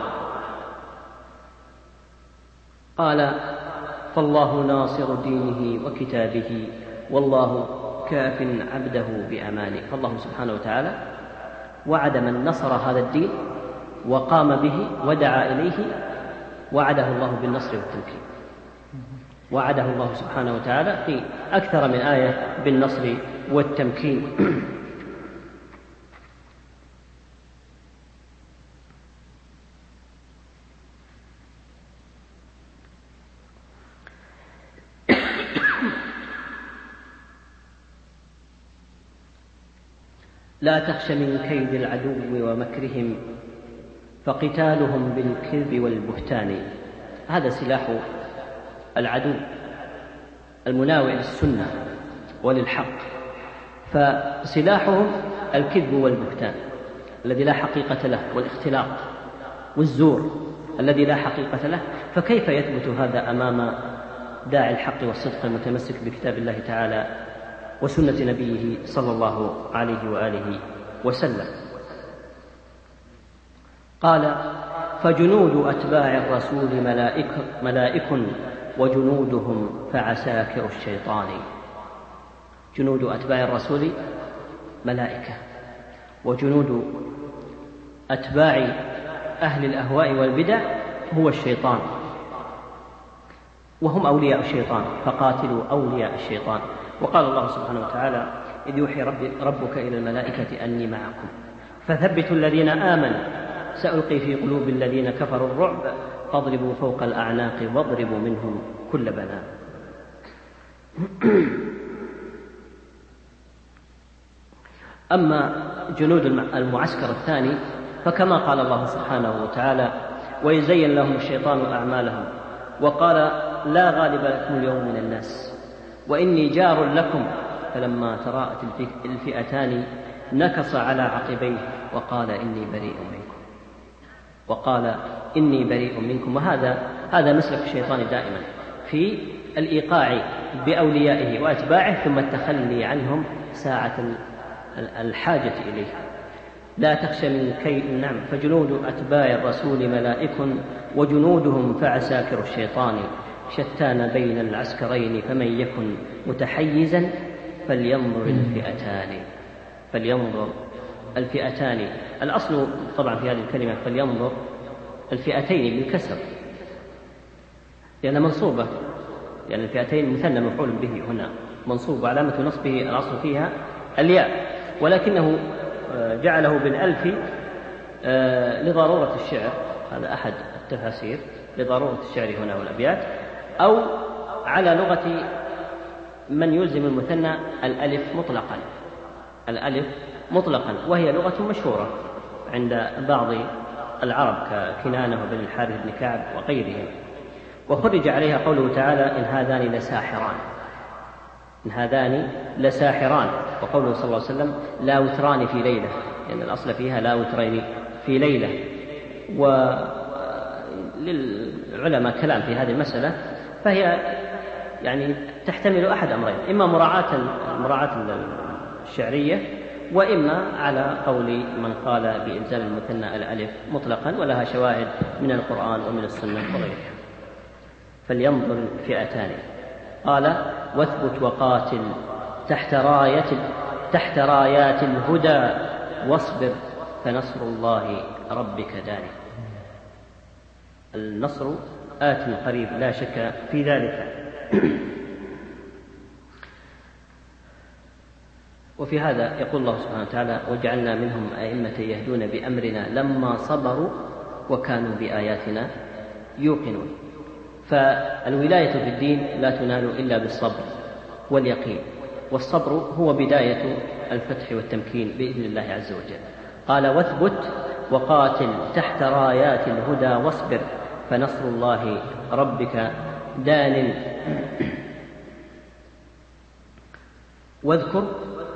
قال: فالله ناصر دينه وكتابه والله كاف عبده بأمانه. فالله سبحانه وتعالى وعد من نصر هذا الدين وقام به ودعا إليه، وعده الله بالنصر والتمكين. وعده الله سبحانه وتعالى في أكثر من آية بالنصر والتمكين. لا تخش من كيد العدو ومكرهم فقتالهم بالكذب والبهتان. هذا سلاح العدو المناوئ للسنة وللحق، فسلاحهم الكذب والبهتان الذي لا حقيقة له، والاختلاق والزور الذي لا حقيقة له. فكيف يثبت هذا أمام داعي الحق والصدق المتمسك بكتاب الله تعالى وسنة نبيه صلى الله عليه وآله وسلم؟ قال: فجنود أتباع الرسول ملائك وجنودهم فعساكر الشيطان. جنود أتباع الرسول ملائكة، وجنود أتباع أهل الأهواء والبدع هو الشيطان، وهم أولياء الشيطان، فقاتلوا أولياء الشيطان. وقال الله سبحانه وتعالى: إذ يوحي ربك إلى الملائكة أني معكم فثبتوا الذين آمنوا سألقي في قلوب الذين كفروا الرعب فاضربوا فوق الأعناق واضربوا منهم كل بنان. أما جنود المعسكر الثاني فكما قال الله سبحانه وتعالى: ويزين لهم الشيطان أعمالهم وقال: لا غالب لكم اليوم من الناس وإني جار لكم فلما تراءت الفئتان نكص على عقبيه وقال إني بريء منكم. وهذا مسلك الشيطان دائما في الإيقاع بأوليائه وأتباعه ثم التخلي عنهم ساعة الحاجة إليه. لا تخش من كيد. فجنود أتباع الرسول ملائك وجنودهم فعساكر الشيطان شتان بين العسكرين فمن يكن متحيزا فلينظر الفئتان. الأصل طبعا في هذه الكلمة فلينظر الفئتين بالكسر لأنها منصوبة، لأن الفئتين مثنى مفعول به هنا منصوب وعلامة نصبه الأصل فيها الياء، ولكنه جعله بالألف لضرورة الشعر، هذا أحد التفاسير، لضرورة الشعر هنا والأبيات، أو على لغة من يلزم المثنى الألف مطلقا، وهي لغة مشهورة عند بعض العرب ككنانة وبن الحارث بن كعب وغيرهم. وخرج عليها قوله تعالى إن هذان لساحران، وقوله صلى الله عليه وسلم لا وتران في ليلة، لأن الأصل فيها لا وترين في ليلة. وللعلماء كلام في هذه المسألة، فهي يعني تحتمل أحد أمرين، إما مراعاة الشعرية، وإما على قول من قال بإلزام المثنى الألف مطلقا، ولها شواهد من القرآن ومن السنة وغيرها. فلينظر الفئتان. قال واثبت وقاتل تحت رايات الهدى واصبر فنصر الله ربك داني. النصر آت قريب لا شك في ذلك. وفي هذا يقول الله سبحانه وتعالى وجعلنا منهم أئمة يهدون بأمرنا لما صبروا وكانوا بآياتنا يوقنون. فالولاية في الدين لا تنال إلا بالصبر واليقين، والصبر هو بداية الفتح والتمكين بإذن الله عز وجل. قال واثبت وقاتل تحت رايات الهدى واصبر فنصر الله ربك دان. واذكر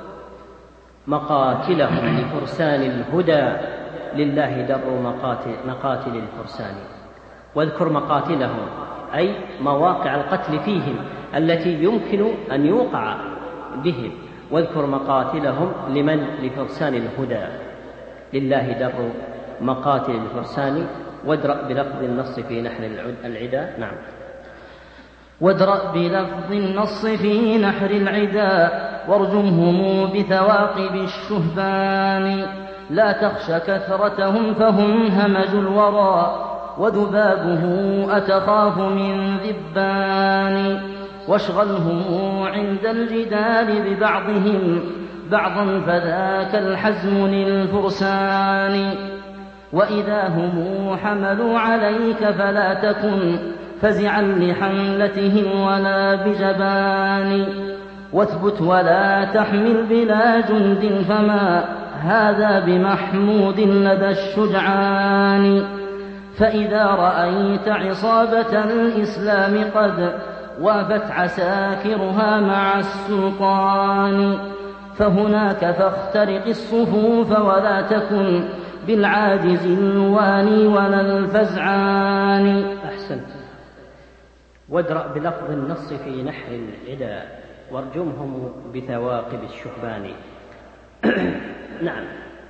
مقاتلهم لفرسان الهدى لله در مقاتل الفرسان. واذكر مقاتلهم أي مواقع القتل فيهم التي يمكن أن يوقع بهم. واذكر مقاتلهم لفرسان الهدى لله در مقاتل الفرسان. وادرأ بلفظ النص في نحر العدا. نعم. وادرأ بلفظ النص في نحر العدا وارجمهم بثواقب الشهبان. لا تخش كثرتهم فهم همج الورى وذبابه أتخاف من ذبان. واشغلهم عند الجدال ببعضهم بعضا فذاك الحزم للفرسان. وإذا هم حملوا عليك فلا تكن فزعا لحملتهم ولا بجبان. واثبت ولا تحمل بلا جند فما هذا بمحمود لدى الشجعان. فإذا رأيت عصابة الإسلام قد وافت عساكرها مع السلطان فهناك فاخترق الصفوف ولا تكن بالعاجز الواني ولا الفزعان. أحسنت. وادرأ بلفظ النص في نحر العدا وارجمهم بثواقب الشهبان. نعم،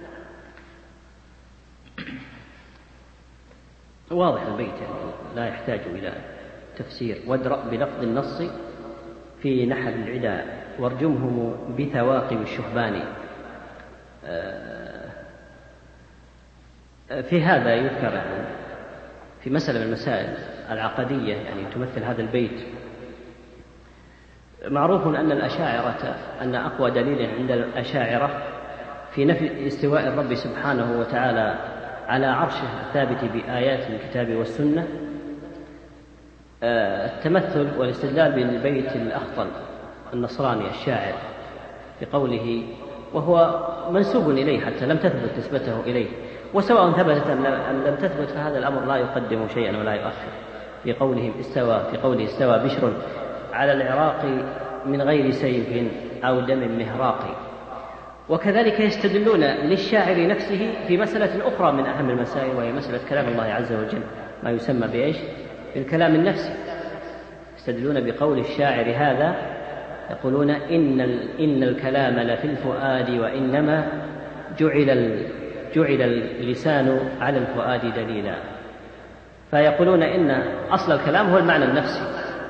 واضح البيت يعني لا يحتاج إلى تفسير. وادرأ بلفظ النص في نحر العدا وارجمهم بثواقب الشهبان. في هذا يذكر في مسألة من المسائل العقدية يعني تمثل هذا البيت. معروف أن الأشاعرة أن أقوى دليل عند الأشاعرة في نفي استواء الرب سبحانه وتعالى على عرشه الثابت بآيات الكتاب والسنة التمثل والاستدلال بالبيت الأخطل النصراني الشاعر بقوله، وهو منسوب إليه حتى لم تثبت نسبته إليه، وسواء ثبتت أم لم تثبت فهذا الأمر لا يقدم شيئا ولا يؤخر. في قوله استوى بشر على العراق من غير سيف أو دم مهراق. وكذلك يستدلون للشاعر نفسه في مسألة أخرى من أهم المسائل، وهي مسألة كلام الله عز وجل، ما يسمى بإيش؟ بالكلام النفسي. يستدلون بقول الشاعر هذا، يقولون إن الكلام لفي الفؤاد وإنما جعل اللسان على الفؤاد دليلا. فيقولون إن أصل الكلام هو المعنى النفسي،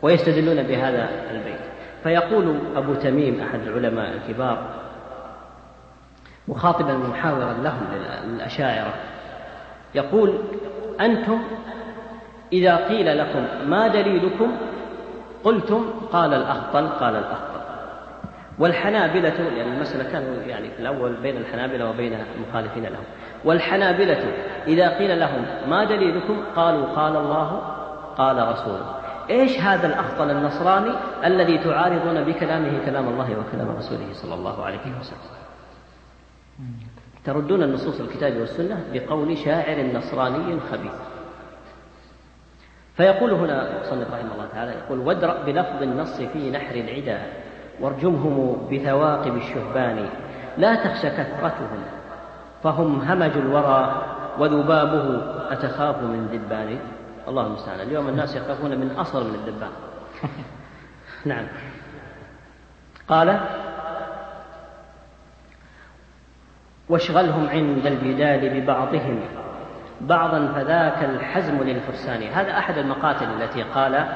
ويستدلون بهذا البيت. فيقول أبو تميم أحد العلماء الكبار مخاطبا محاورا لهم للأشاعرة يقول: أنتم إذا قيل لكم ما دليلكم قلتم قال الأخطل قال الأخطل. والحنابلة، لأن المسألة كانوا يعني في الأول بين الحنابلة وبين المخالفين لهم، والحنابلة إذا قيل لهم ما دليلكم قالوا قال الله قال رسوله. إيش هذا الأخطل النصراني الذي تعارضون بكلامه كلام الله وكلام رسوله صلى الله عليه وسلم؟ تردون النصوص الكتاب والسنة بقول شاعر نصراني خبيث. فيقول هنا مصنف رحمه الله تعالى يقول: وادرأ بلفظ النص في نحر العدا وارجمهم بثواقب الشهبان، لا تخش كثرتهم فهم همج الورى وذبابه أتخاف من ذبان. الله المستعان. اليوم الناس يخافون من أصل من الذبان. نعم. قال: واشغلهم عند البدال ببعضهم بعضا فذاك الحزم للفرسان. هذا أحد المقاتل التي قال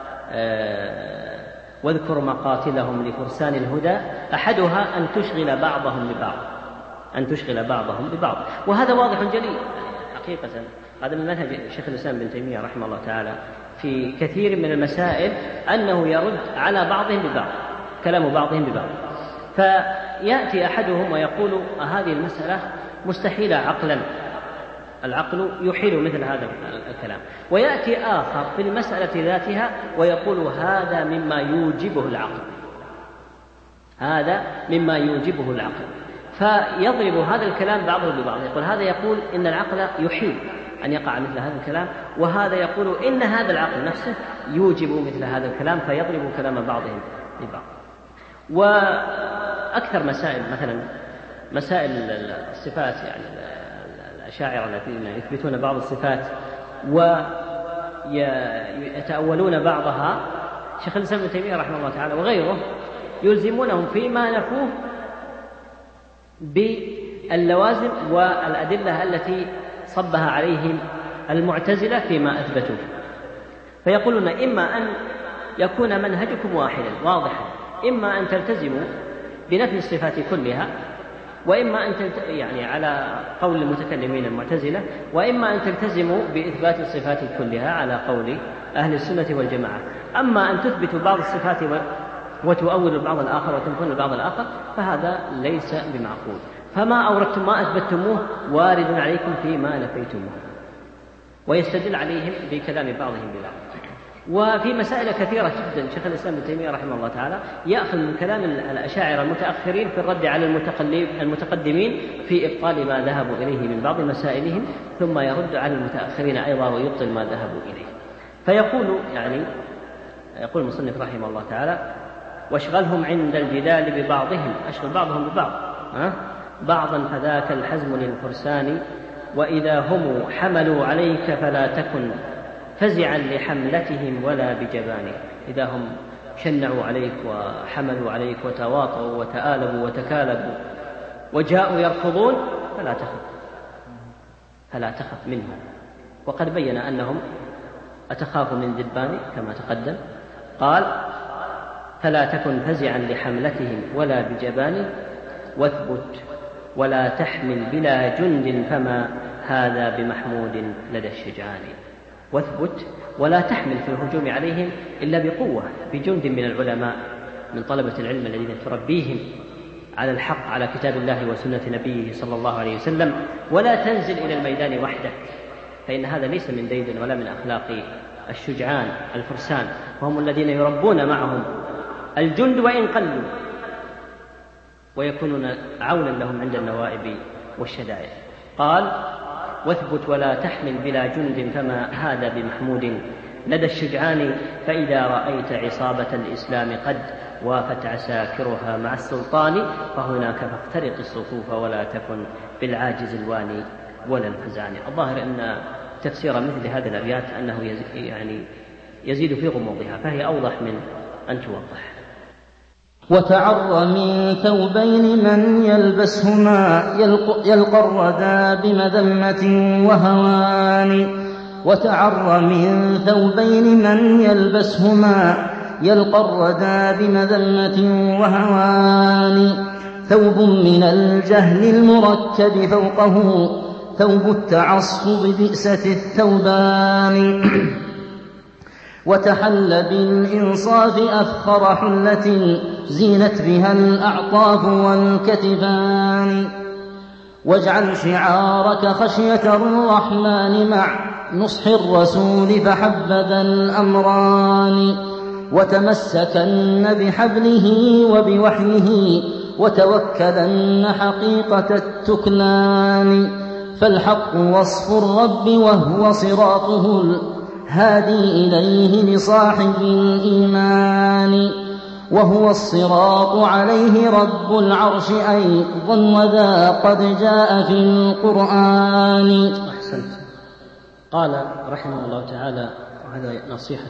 واذكر مقاتلهم لفرسان الهدى أحدها أن تشغل بعضهم ببعض، أن تشغل بعضهم ببعض. وهذا واضح جلي حقيقة. هذا من منهج شيخ الإسلام بن تيمية رحمه الله تعالى في كثير من المسائل أنه يرد على بعضهم ببعض، كلام بعضهم ببعض. فيأتي أحدهم ويقول هذه المسألة مستحيلة عقلا، العقل يحيل مثل هذا الكلام. ويأتي آخر في المسألة ذاتها ويقول هذا مما يوجبه العقل، هذا مما يوجبه العقل. فيضرب هذا الكلام بعضه ببعض. يقول هذا يقول إن العقل يحيل أن يقع مثل هذا الكلام، وهذا يقول إن هذا العقل نفسه يوجب مثل هذا الكلام، فيضرب كلام بعضهم ببعض. وأكثر مسائل مثلا مسائل الصفات، يعني الأشاعرة الذين يثبتون بعض الصفات ويتأولون بعضها، شيخ الإسلام ابن تيمية رحمه الله تعالى وغيره يلزمونهم فيما نفوه باللوازم والأدلة التي صبها عليهم المعتزلة فيما أثبتوا. فيقولون إما أن يكون منهجكم واحدا واضحا، إما أن تلتزموا بنفي الصفات كلها، وإما أن يعني على قول المتكلمين المعتزلة، وإما أن تلتزموا بإثبات الصفات كلها على قول أهل السنة والجماعة. أما أن تثبتوا بعض الصفات وتؤولوا البعض الآخر وتنفون البعض الآخر فهذا ليس بمعقول. فما أوردتم ما أثبتموه وارد عليكم فيما نفيتموه. ويستدل عليهم بكلام بعضهم ببعض. وفي مسائل كثيرة جدا شيخ الإسلام ابن تيمية رحمه الله تعالى يأخذ من كلام الأشاعرة المتأخرين في الرد على المتقدمين في إبطال ما ذهبوا إليه من بعض مسائلهم، ثم يرد على المتأخرين أيضا ويبطل ما ذهبوا إليه. فيقول يقول المصنف رحمه الله تعالى: واشغلهم عند الجدال ببعضهم، أشغل بعضهم ببعض بعضا فذاك الحزم للفرسان، وإذا هم حملوا عليك فلا تكن فزعا لحملتهم ولا بجبان. إذا هم شنعوا عليك وحملوا عليك وتواطؤوا وتآلبوا وتكالبوا وجاءوا يركضون فلا تخف منهم. وقد بين أنهم أتخاف من ذبان كما تقدم. قال: فلا تكن فزعا لحملتهم ولا بجبان، واثبت ولا تحمل بلا جند فما هذا بمحمود لدى الشجعان. واثبت ولا تحمل في الهجوم عليهم إلا بقوة، بجند من العلماء من طلبة العلم الذين تربيهم على الحق على كتاب الله وسنة نبيه صلى الله عليه وسلم. ولا تنزل إلى الميدان وحدك، فإن هذا ليس من ديد ولا من أخلاق الشجعان الفرسان، وهم الذين يربون معهم الجند وإن قلوا ويكونون عونا لهم عند النوائب والشدائد. قال: واثبت ولا تحمل بلا جند فما هذا بمحمود لدى الشجعان، فإذا رأيت عصابة الإسلام قد وافت عساكرها مع السلطان فهناك فاخترق الصفوف ولا تكن بالعاجز الواني ولا الفزعان. الظاهر أن تفسير مثل هذه الأبيات أنه يزيد في غموضها، فهي أوضح من أن توضح. وتعر من ثوبين من يلبسهما يلقى الردى بمذمة وهوان، وتعر من ثوبين من يلبسهما يلقى الردى بمذمة وهوان. ثوب من الجهل المركب فوقه ثوب التعصب بئسة الثوبان. وتحل بالإنصاف أفخر حلة زينت بها الأعطاف والكتفان. واجعل شعارك خشية الرحمن مع نصح الرسول فحبذا الأمران. وتمسكن بحبله وبوحيه وتوكلن حقيقة التكلان. فالحق وصف الرب وهو صراطه الهادي إليه لصاحب الإيمان. وهو الصراط عليه رب العرش أيضا وذا قد جاء في القرآن. أحسنت. قال رحمه الله تعالى، وهذا نصيحة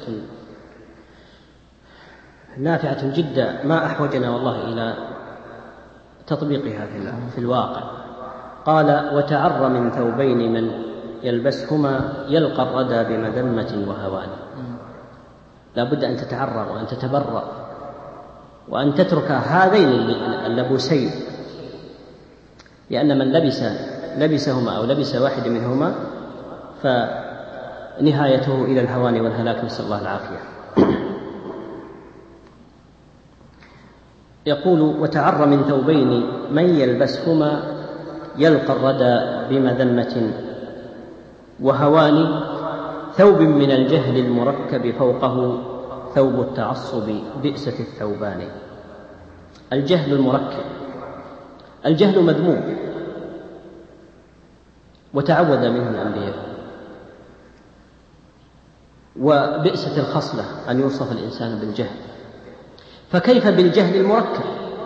نافعة جدا ما أحوجنا والله إلى تطبيقها في الواقع. قال: وتعر من ثوبين من يلبسهما يلقى الردى بمذمة وهوان. لا بد أن تتعرى وأن تتبرأ وأن تترك هذين اللبوسين، لأن من لبسهما أو لبس واحد منهما فنهايته إلى الهوان والهلاك، نسأل الله العافية. يقول: وتعر من ثوبين من يلبسهما يلقى الردى بمذمة وهوان. ثوب من الجهل المركب فوقه ثوب التعصب بئسة الثوبان. الجهل المركب، الجهل مذموم وتعوذ منه الأنبياء، وبئسة الخصلة أن يوصف الإنسان بالجهل، فكيف بالجهل المركب،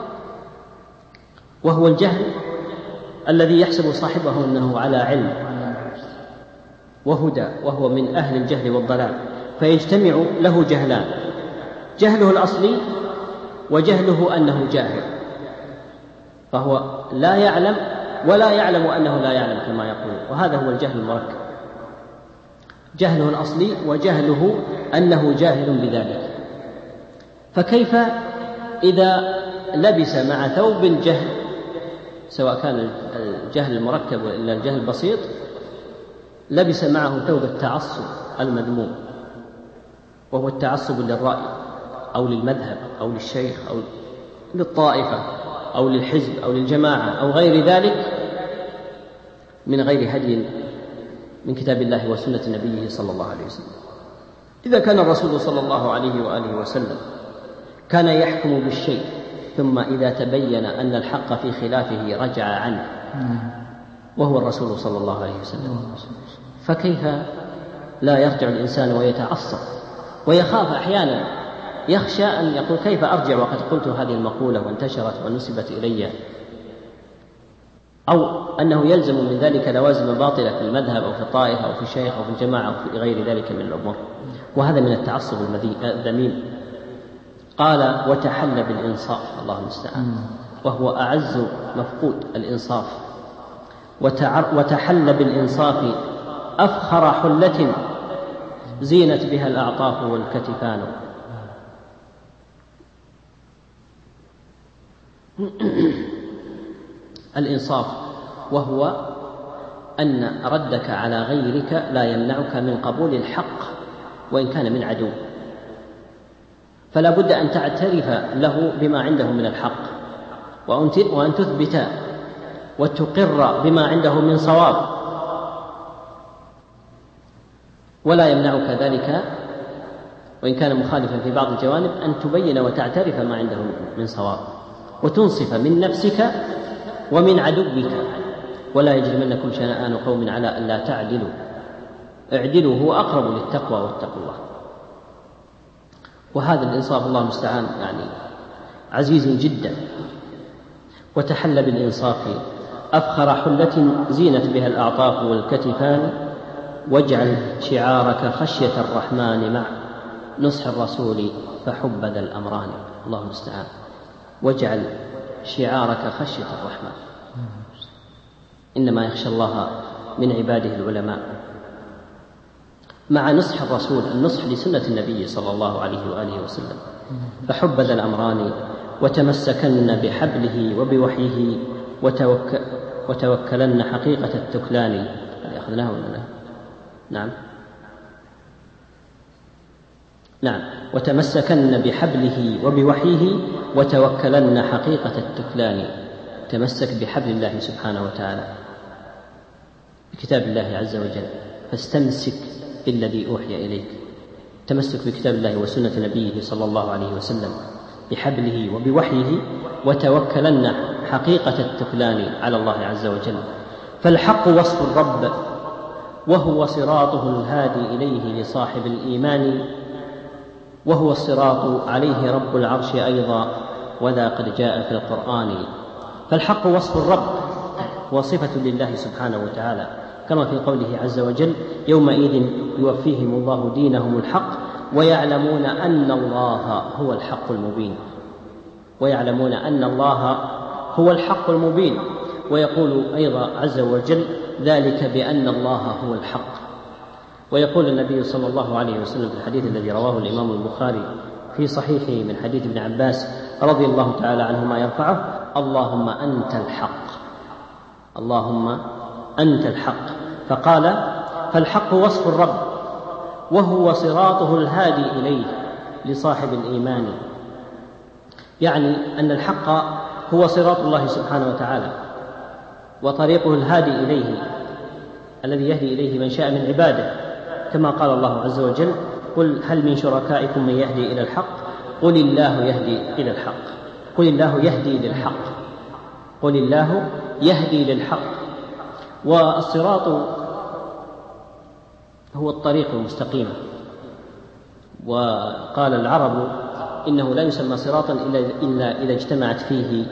وهو الجهل الذي يحسب صاحبه أنه على علم وهدى، وهو من أهل الجهل والضلال، فيجتمع له جهلان: جهله الأصلي وجهله أنه جاهل، فهو لا يعلم ولا يعلم أنه لا يعلم كما يقول، وهذا هو الجهل المركب، جهله الأصلي وجهله أنه جاهل بذلك. فكيف إذا لبس مع ثوب الجهل، سواء كان الجهل المركب وإلا الجهل البسيط، لبس معه ثوب التعصب المذموم، وهو التعصب للرأي أو للمذهب أو للشيخ أو للطائفة أو للحزب أو للجماعة أو غير ذلك من غير هدي من كتاب الله وسنة نبيه صلى الله عليه وسلم. إذا كان الرسول صلى الله عليه وآله وسلم كان يحكم بالشيء ثم إذا تبين أن الحق في خلافه رجع عنه، وهو الرسول صلى الله عليه وسلم، فكيف لا يرجع الإنسان ويتعصب ويخاف أحيانا، يخشى أن يقول: كيف أرجع وقد قلت هذه المقولة وانتشرت ونسبت إلي، أو أنه يلزم من ذلك لوازم باطلة في المذهب أو في الطائفة أو في الشيخ أو في الجماعة أو في غير ذلك من الأمور، وهذا من التعصب الذميم. قال: وتحل بالإنصاف، الله المستعان، وهو أعز مفقود الإنصاف. وتحل بالإنصاف أفخر حلة زينت بها الأعطاف والكتفان. الإنصاف وهو أن ردك على غيرك لا يمنعك من قبول الحق وإن كان من عدو، فلا بد أن تعترف له بما عنده من الحق، وأن تثبت وتقر بما عنده من صواب، ولا يمنعك ذلك وإن كان مخالفا في بعض الجوانب أن تبين وتعترف ما عنده من صواب، وتنصف من نفسك ومن عدوك. ولا يجرمنكم شنآن قوم على ألا تعدلوا، اعدلوا هو أقرب للتقوى واتقوا الله. وهذا الإنصاف الله المستعان يعني عزيز جدا. وتحل بالإنصاف أفخر حلة زينت بها الأعطاف والكتفان. واجعل شعارك خشية الرحمن مع نصح الرسول فحبذا الأمران. الله المستعان. واجعل شعارك خشية الرحمن، إنما يخشى الله من عباده العلماء. مع نصح الرسول، النصح لسنة النبي صلى الله عليه وآله وسلم. فحبذا الأمران وتمسكن بحبله وبوحيه وتوكلن حقيقة التكلان. أخذناه ولا لا؟ نعم. وتمسكن بحبله وبوحيه وتوكلن حقيقة التكلان. تمسك بحبل الله سبحانه وتعالى، بكتاب الله عز وجل، فاستمسك بالذي أوحي إليك. تمسك بكتاب الله وسنة نبيه صلى الله عليه وسلم بحبله وبوحيه وتوكلن حقيقة التكلان على الله عز وجل. فالحق وصف الرب وهو صراطه الهادي إليه لصاحب الإيمان، وهو الصراط عليه رب العرش أيضا وذا قد جاء في القرآن. فالحق وصف الرب وصفة لله سبحانه وتعالى، كما في قوله عز وجل: يومئذ يوفيهم الله دينهم الحق ويعلمون أن الله هو الحق المبين. ويعلمون أن الله هو الحق المبين. ويقول أيضا عز وجل: ذلك بأن الله هو الحق. ويقول النبي صلى الله عليه وسلم في الحديث الذي رواه الإمام البخاري في صحيحه من حديث ابن عباس رضي الله تعالى عنهما يرفعه: اللهم أنت الحق، اللهم أنت الحق. فقال: فالحق وصف الرب وهو صراطه الهادي إليه لصاحب الإيمان. يعني أن الحق هو صراط الله سبحانه وتعالى وطريقه الهادي إليه، الذي يهدي إليه من شاء من عباده، كما قال الله عز وجل: قل هل من شركائكم من يهدي إلى الحق؟ قل الله يهدي إلى الحق. قل الله يهدي للحق. قل الله يهدي للحق. والصراط هو الطريق المستقيم. وقال العرب: إنه لا يسمى صراطا إلا إذا اجتمعت فيه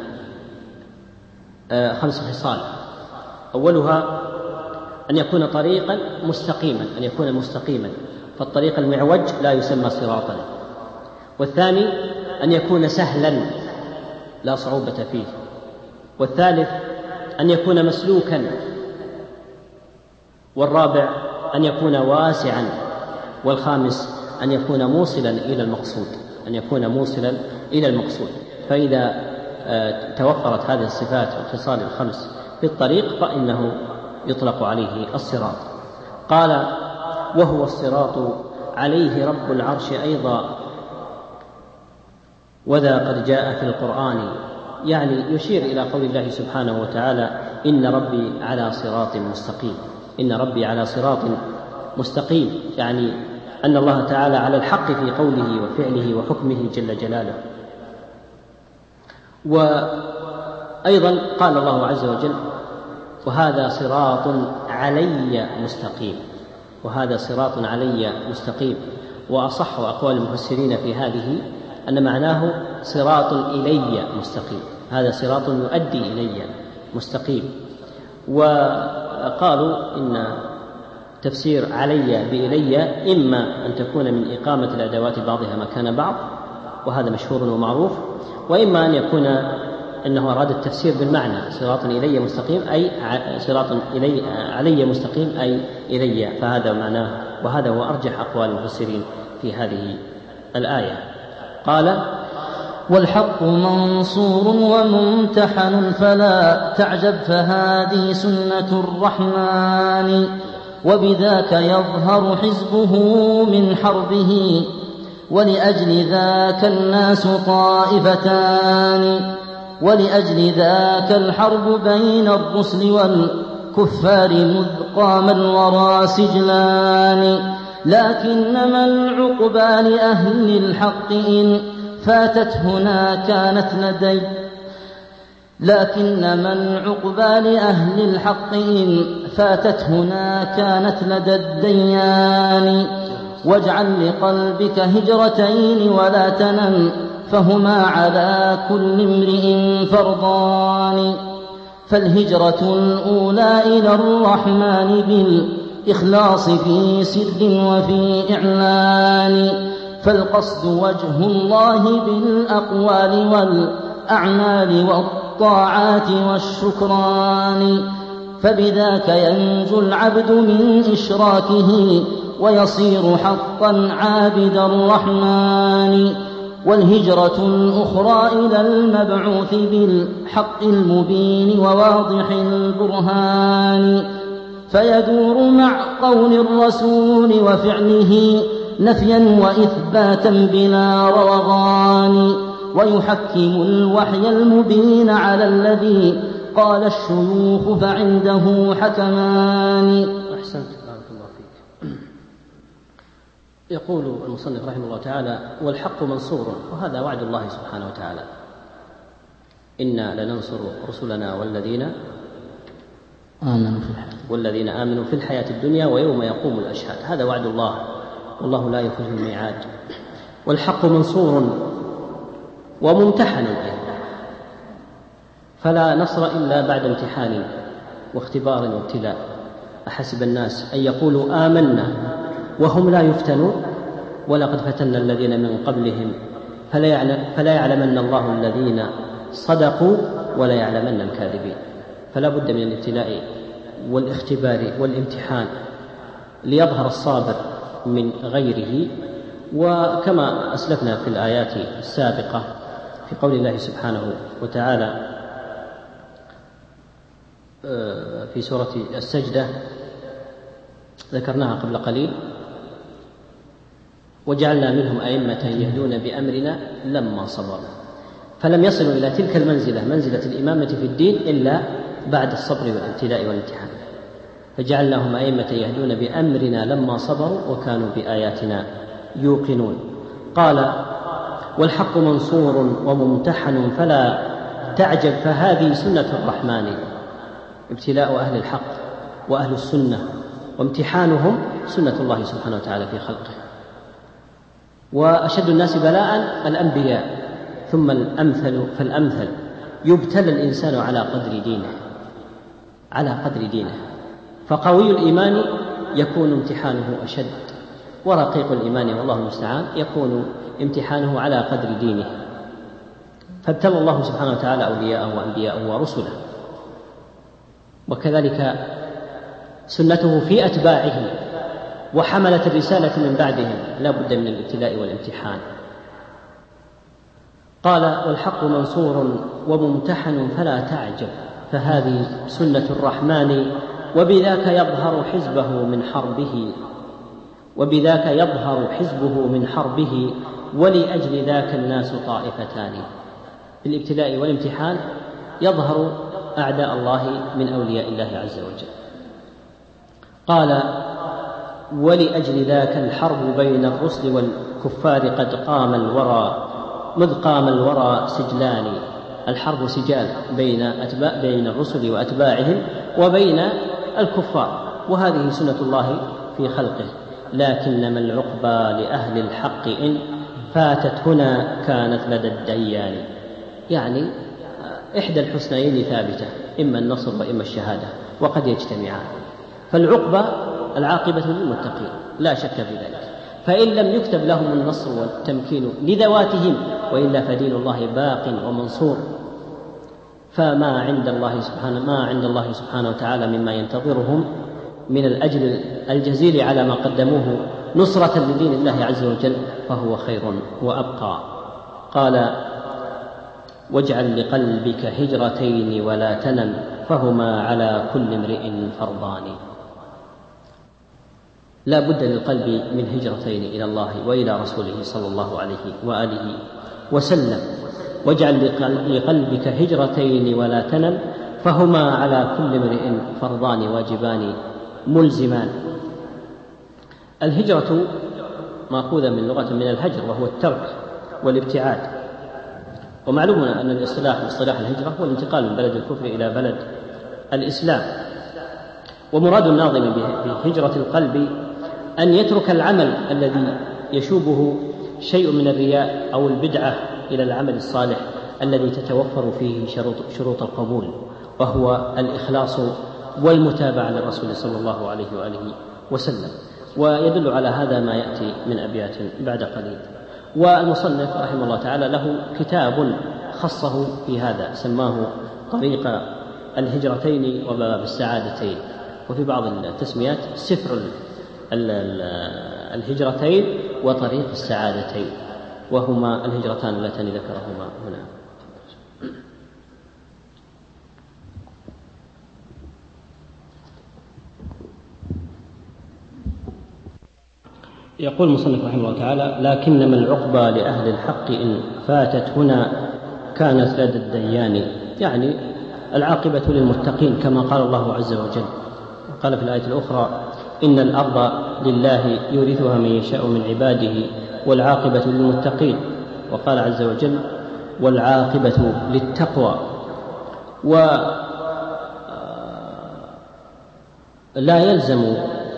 5 خصال. أولها أن يكون طريقا مستقيما، أن يكون مستقيما، فالطريق المعوج لا يسمى صراطا. والثاني أن يكون سهلا لا صعوبة فيه. والثالث أن يكون مسلوكا. والرابع أن يكون واسعا. والخامس أن يكون موصلا إلى المقصود، أن يكون موصلا إلى المقصود. فإذا توفرت هذه الصفات والخصال 5 في الطريق فإنه يطلق عليه الصراط. قال: وهو الصراط عليه رب العرش أيضا وذا قد جاء في القرآن. يعني يشير إلى قول الله سبحانه وتعالى: إن ربي على صراط مستقيم. إن ربي على صراط مستقيم، يعني أن الله تعالى على الحق في قوله وفعله وحكمه جل جلاله. وأيضا قال الله عز وجل: وهذا صراط علي مستقيم. وهذا صراط علي مستقيم. وأصح أقوال المفسرين في هذه أن معناه صراط إلي مستقيم، هذا صراط يؤدي إلي مستقيم. وقالوا إن تفسير علي بإلي إما أن تكون من إقامة الأدوات بعضها مكان بعض، وهذا مشهور ومعروف، وإما أن يكون أنه أراد التفسير بالمعنى صراط إلي مستقيم أي صراط علي مستقيم أي إلي، فهذا معناه، وهذا هو أرجح أقوال المفسرين في هذه الآية. قال: والحق منصور وممتحن فلا تعجب فهذه سنة الرحمن، وبذاك يظهر حزبه من حربه، ولأجل ذاك الناس طائفتان، ولأجل ذاك الحرب بين الرسل والكفار مذ قام الورى سجلان. لكنما العقبى لأهل الحق إن فاتت هنا كانت لدي لكنما العقبى لأهل الحق إن فاتت هنا كانت لدى الديان. واجعل لقلبك هجرتين ولا تنم فهما على كل امرئ فرضان. فالهجرة الأولى إلى الرحمن بالإخلاص في سر وفي إعلان، فالقصد وجه الله بالأقوال والأعمال والطاعات والشكران، فبذاك ينجو العبد من إشراكه ويصير حقا عابد الرحمن. والهجرة الأخرى إلى المبعوث بالحق المبين وواضح البرهان، فيدور مع قول الرسول وفعله نفيا وإثباتا بلا روغان، ويحكم الوحي المبين على الذي قال الشيوخ فعنده حكمان. أحسنت، بارك الله فيك. يقول المصنف رحمه الله تعالى: والحق منصور، وهذا وعد الله سبحانه وتعالى: إنا لننصر رسلنا والذين آمنوا في الحياة الدنيا ويوم يقوم الأشهاد. هذا وعد الله، والله لا يخلف الميعاد. والحق منصور وممتحن أيضا، فلا نصر إلا بعد امتحان واختبار وابتلاء. أحسب الناس أن يقولوا آمنا وهم لا يفتنون، ولقد فتنا الذين من قبلهم فلا يعلمن الله الذين صدقوا ولا يعلمن الكاذبين. فلا بد من الابتلاء والاختبار والامتحان ليظهر الصابر من غيره. وكما أسلفنا في الآيات السابقة في قول الله سبحانه وتعالى في سورة السجدة ذكرناها قبل قليل: وجعلنا منهم أئمة يهدون بأمرنا لما صبروا. فلم يصلوا إلى تلك المنزلة، منزلة الإمامة في الدين، إلا بعد الصبر والابتلاء والامتحان. فجعلناهم أئمة يهدون بأمرنا لما صبروا وكانوا بآياتنا يوقنون. قال: والحق منصور وممتحن فلا تعجب، فهذه سنة الرحمن. ابتلاء أهل الحق وأهل السنة وامتحانهم سنة الله سبحانه وتعالى في خلقه. وأشد الناس بلاء الأنبياء، ثم الأمثل فالأمثل. يبتلى الإنسان على قدر دينه، فقوي الإيمان يكون امتحانه أشد، ورقيق الإيمان والله المستعان يكون امتحانه على قدر دينه. فابتلى الله سبحانه وتعالى أولياءه وأنبياءه ورسله، وكذلك سنته في أتباعهم وحملة الرسالة من بعدهم، لا بد من الابتلاء والامتحان. قال: والحق منصور وممتحن فلا تعجب، فهذه سنة الرحمن، وبذاك يظهر حزبه من حربه ولأجل ذاك الناس طائفتان. بالابتلاء والامتحان يظهر أعداء الله من أولياء الله عز وجل. قال: ولأجل ذاك الحرب بين الرسل والكفار قد قام الورى، مذ قام الورى سجلان. الحرب سجال بين الرسل وأتباعهم وبين الكفار، وهذه سنة الله في خلقه. لكنما العقبى لأهل الحق إن فاتت هنا كانت لدى الديان. يعني إحدى الحسنيين ثابتة، إما النصر وإما الشهادة، وقد يجتمعان. فالعقبى العاقبة للمتقين لا شك في ذلك، فإن لم يكتب لهم النصر والتمكين لذواتهم، وإلا فدين الله باق ومنصور. فما عند الله سبحانه وتعالى مما ينتظرهم من الأجر الجزيل على ما قدموه نصرة لدين الله عز وجل، فهو خير وأبقى. قال: واجعل لقلبك هجرتين ولا تنم، فهما على كل امرئ فرضان. لا بد للقلب من هجرتين إلى الله وإلى رسوله صلى الله عليه وآله وسلم. واجعل لقلبك هجرتين ولا تنم، فهما على كل امرئ فرضان واجبان ملزمان. الهجرة مأخوذة من لغة من الهجر، وهو الترك والابتعاد. ومعلوم أن اصطلاح الهجرة هو الانتقال من بلد الكفر إلى بلد الإسلام. ومراد الناظم بهجرة القلب أن يترك العمل الذي يشوبه شيء من الرياء أو البدعة إلى العمل الصالح الذي تتوفر فيه شروط القبول، وهو الإخلاص والمتابعة للرسول صلى الله عليه وآله وسلم. ويدل على هذا ما يأتي من أبيات بعد قليل. والمصنف رحمه الله تعالى له كتاب خصه في هذا، سماه طريق الهجرتين وباب السعادتين، وفي بعض التسميات سفر الهجرتين وطريق السعادتين، وهما الهجرتان اللتان ذكرهما هنا. يقول المصنف رحمه الله تعالى: لكنما العقبى لأهل الحق إن فاتت هنا كانت لدى الديان، يعني العاقبة للمتقين كما قال الله عز وجل. قال في الآية الأخرى: إن الأرض لله يورثها من يشاء من عباده والعاقبة للمتقين. وقال عز وجل: والعاقبة للتقوى. ولا يلزم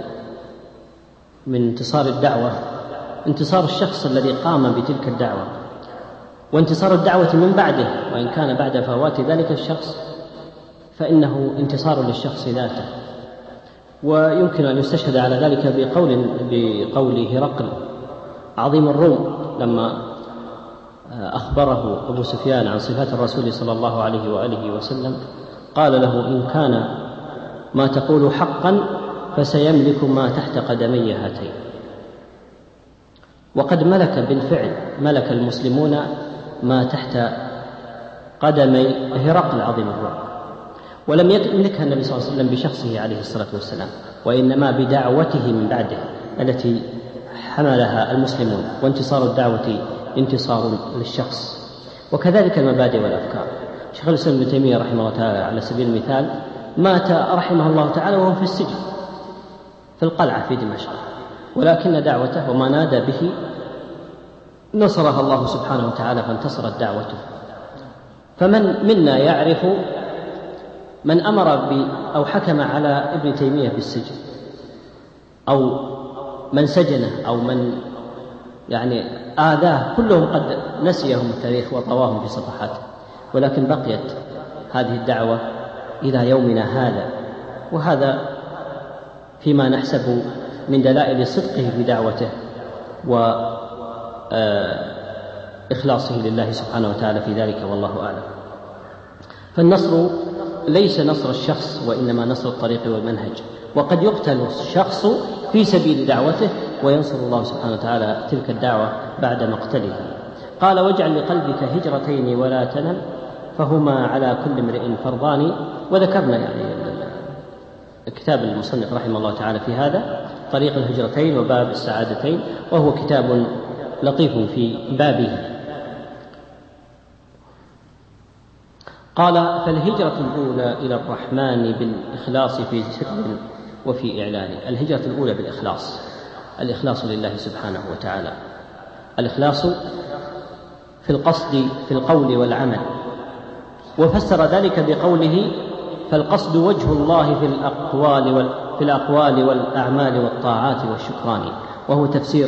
من انتصار الدعوة انتصار الشخص الذي قام بتلك الدعوة، وانتصار الدعوة من بعده، وإن كان بعد فوات ذلك الشخص فإنه انتصار للشخص ذاته. ويمكن أن يستشهد على ذلك بقول هرقل عظيم الروم لما أخبره أبو سفيان عن صفات الرسول صلى الله عليه وآله وسلم، قال له: إن كان ما تقول حقا فسيملك ما تحت قدمي هاتين. وقد بالفعل ملك المسلمون ما تحت قدمي هرقل عظيم الروم، ولم يملكها النبي صلى الله عليه وسلم بشخصه عليه الصلاة والسلام، وإنما بدعوته من بعده التي حملها المسلمون، وانتصار الدعوة انتصار للشخص. وكذلك المبادئ والأفكار. شيخ الإسلام ابن تيمية رحمه الله تعالى على سبيل المثال مات رحمه الله تعالى وهو في السجن في القلعة في دمشق، ولكن دعوته وما نادى به نصرها الله سبحانه وتعالى فانتصرت دعوته. فمن منا يعرف من أمر أو حكم على ابن تيمية بالسجن، أو من سجنه، أو من آذاه؟ كلهم قد نسيهم التاريخ وطواهم في صفحاته، ولكن بقيت هذه الدعوة إلى يومنا هذا، وهذا فيما نحسب من دلائل صدقه في دعوته وإخلاصه لله سبحانه وتعالى في ذلك، والله أعلم. فالنصر ليس نصر الشخص، وإنما نصر الطريق والمنهج. وقد يقتل الشخص في سبيل دعوته وينصر الله سبحانه وتعالى تلك الدعوة بعد مقتله. قال: واجعل لقلبك هجرتين ولا تنم فهما على كل امرئ فرضان. وذكرنا كتاب المصنف رحمه الله تعالى في هذا طريق الهجرتين وباب السعادتين، وهو كتاب لطيف في بابه. قال: فالهجرة الأولى إلى الرحمن بالإخلاص في سر وفي إعلان. الهجرة الأولى بالإخلاص، الإخلاص لله سبحانه وتعالى، الإخلاص في القصد في القول والعمل. وفسر ذلك بقوله: فالقصد وجه الله في الأقوال والأعمال والطاعات والشكران. وهو تفسير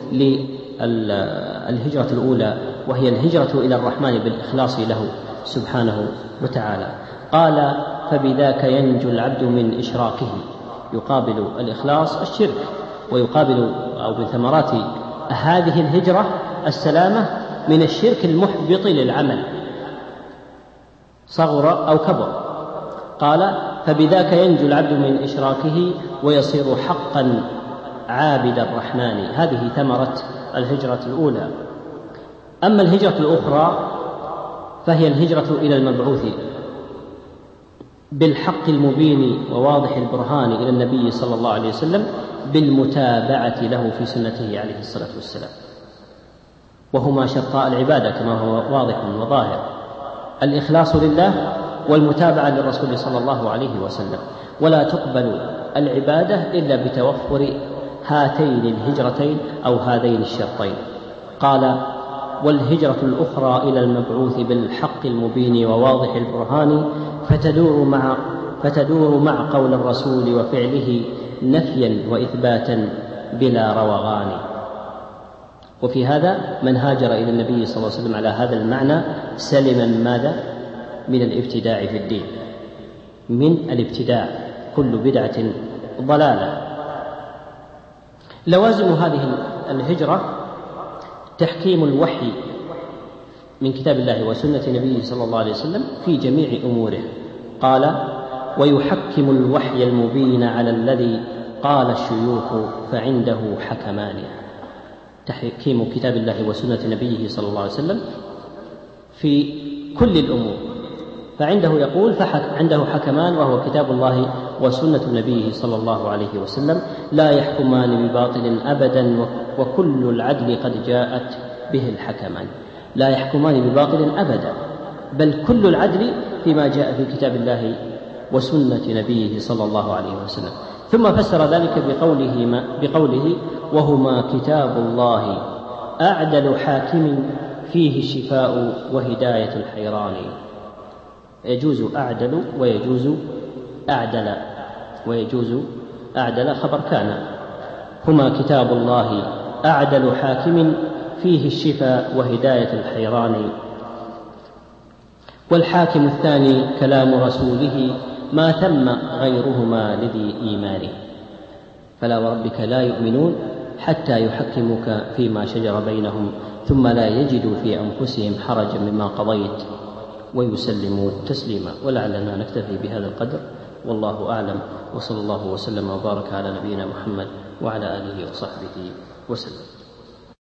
للهجرة الأولى، وهي الهجرة إلى الرحمن بالإخلاص له سبحانه وتعالى. قال: فبذاك ينجو العبد من إشراكه. يقابل الإخلاص الشرك، ويقابل أو من ثمرات هذه الهجرة السلامة من الشرك المحبط للعمل صغر أو كبر. قال: فبذاك ينجو العبد من إشراكه ويصير حقا عابد الرحمن. هذه ثمرة الهجرة الأولى. أما الهجرة الأخرى فهي الهجرة إلى المبعوث بالحق المبين وواضح البرهان إلى النبي صلى الله عليه وسلم بالمتابعة له في سنته عليه الصلاة والسلام، وهما شرطاء العبادة كما هو واضح وظاهر: الإخلاص لله والمتابعة للرسول صلى الله عليه وسلم. ولا تقبل العبادة إلا بتوفر هاتين الهجرتين أو هذين الشرطين. قال: والهجرة الأخرى إلى المبعوث بالحق المبين وواضح البرهان فتدور مع قول الرسول وفعله نفيا وإثباتا بلا روغان. وفي هذا من هاجر إلى النبي صلى الله عليه وسلم على هذا المعنى سلم من ماذا؟ من الابتداع في الدين، من الابتداع، كل بدعة ضلالة. لوازم هذه الهجرة تحكيم الوحي من كتاب الله وسنة نبيه صلى الله عليه وسلم في جميع أموره. قال: ويحكم الوحي المبين على الذي قال الشيوخ فعنده حكمان، تحكيم كتاب الله وسنة نبيه صلى الله عليه وسلم في كل الأمور، فعنده يقول عنده حكمان وهو كتاب الله وسنة نبيه صلى الله عليه وسلم، لا يحكمان بباطل أبدا وكل العدل قد جاءت به الحكمان. لا يحكمان بباطل أبدا، بل كل العدل فيما جاء في كتاب الله وسنة نبيه صلى الله عليه وسلم. ثم فسر ذلك بقوله وهما كتاب الله أعدل حاكم فيه الشفاء وهداية الحيران. يجوز أعدل ويجوز أعدل خبر كان. هما كتاب الله أعدل حاكم فيه الشفاء وهداية الحيران. والحاكم الثاني كلام رسوله ما ثم غيرهما لذي إيمان. فلا وربك لا يؤمنون حتى يحكموك فيما شجر بينهم ثم لا يجدوا في أنفسهم حرجا مما قضيت ويسلموا تسليما. ولعلنا نكتفي بهذا القدر، والله أعلم، وصلى الله وسلم وبارك على نبينا محمد وعلى آله وصحبه وسلم.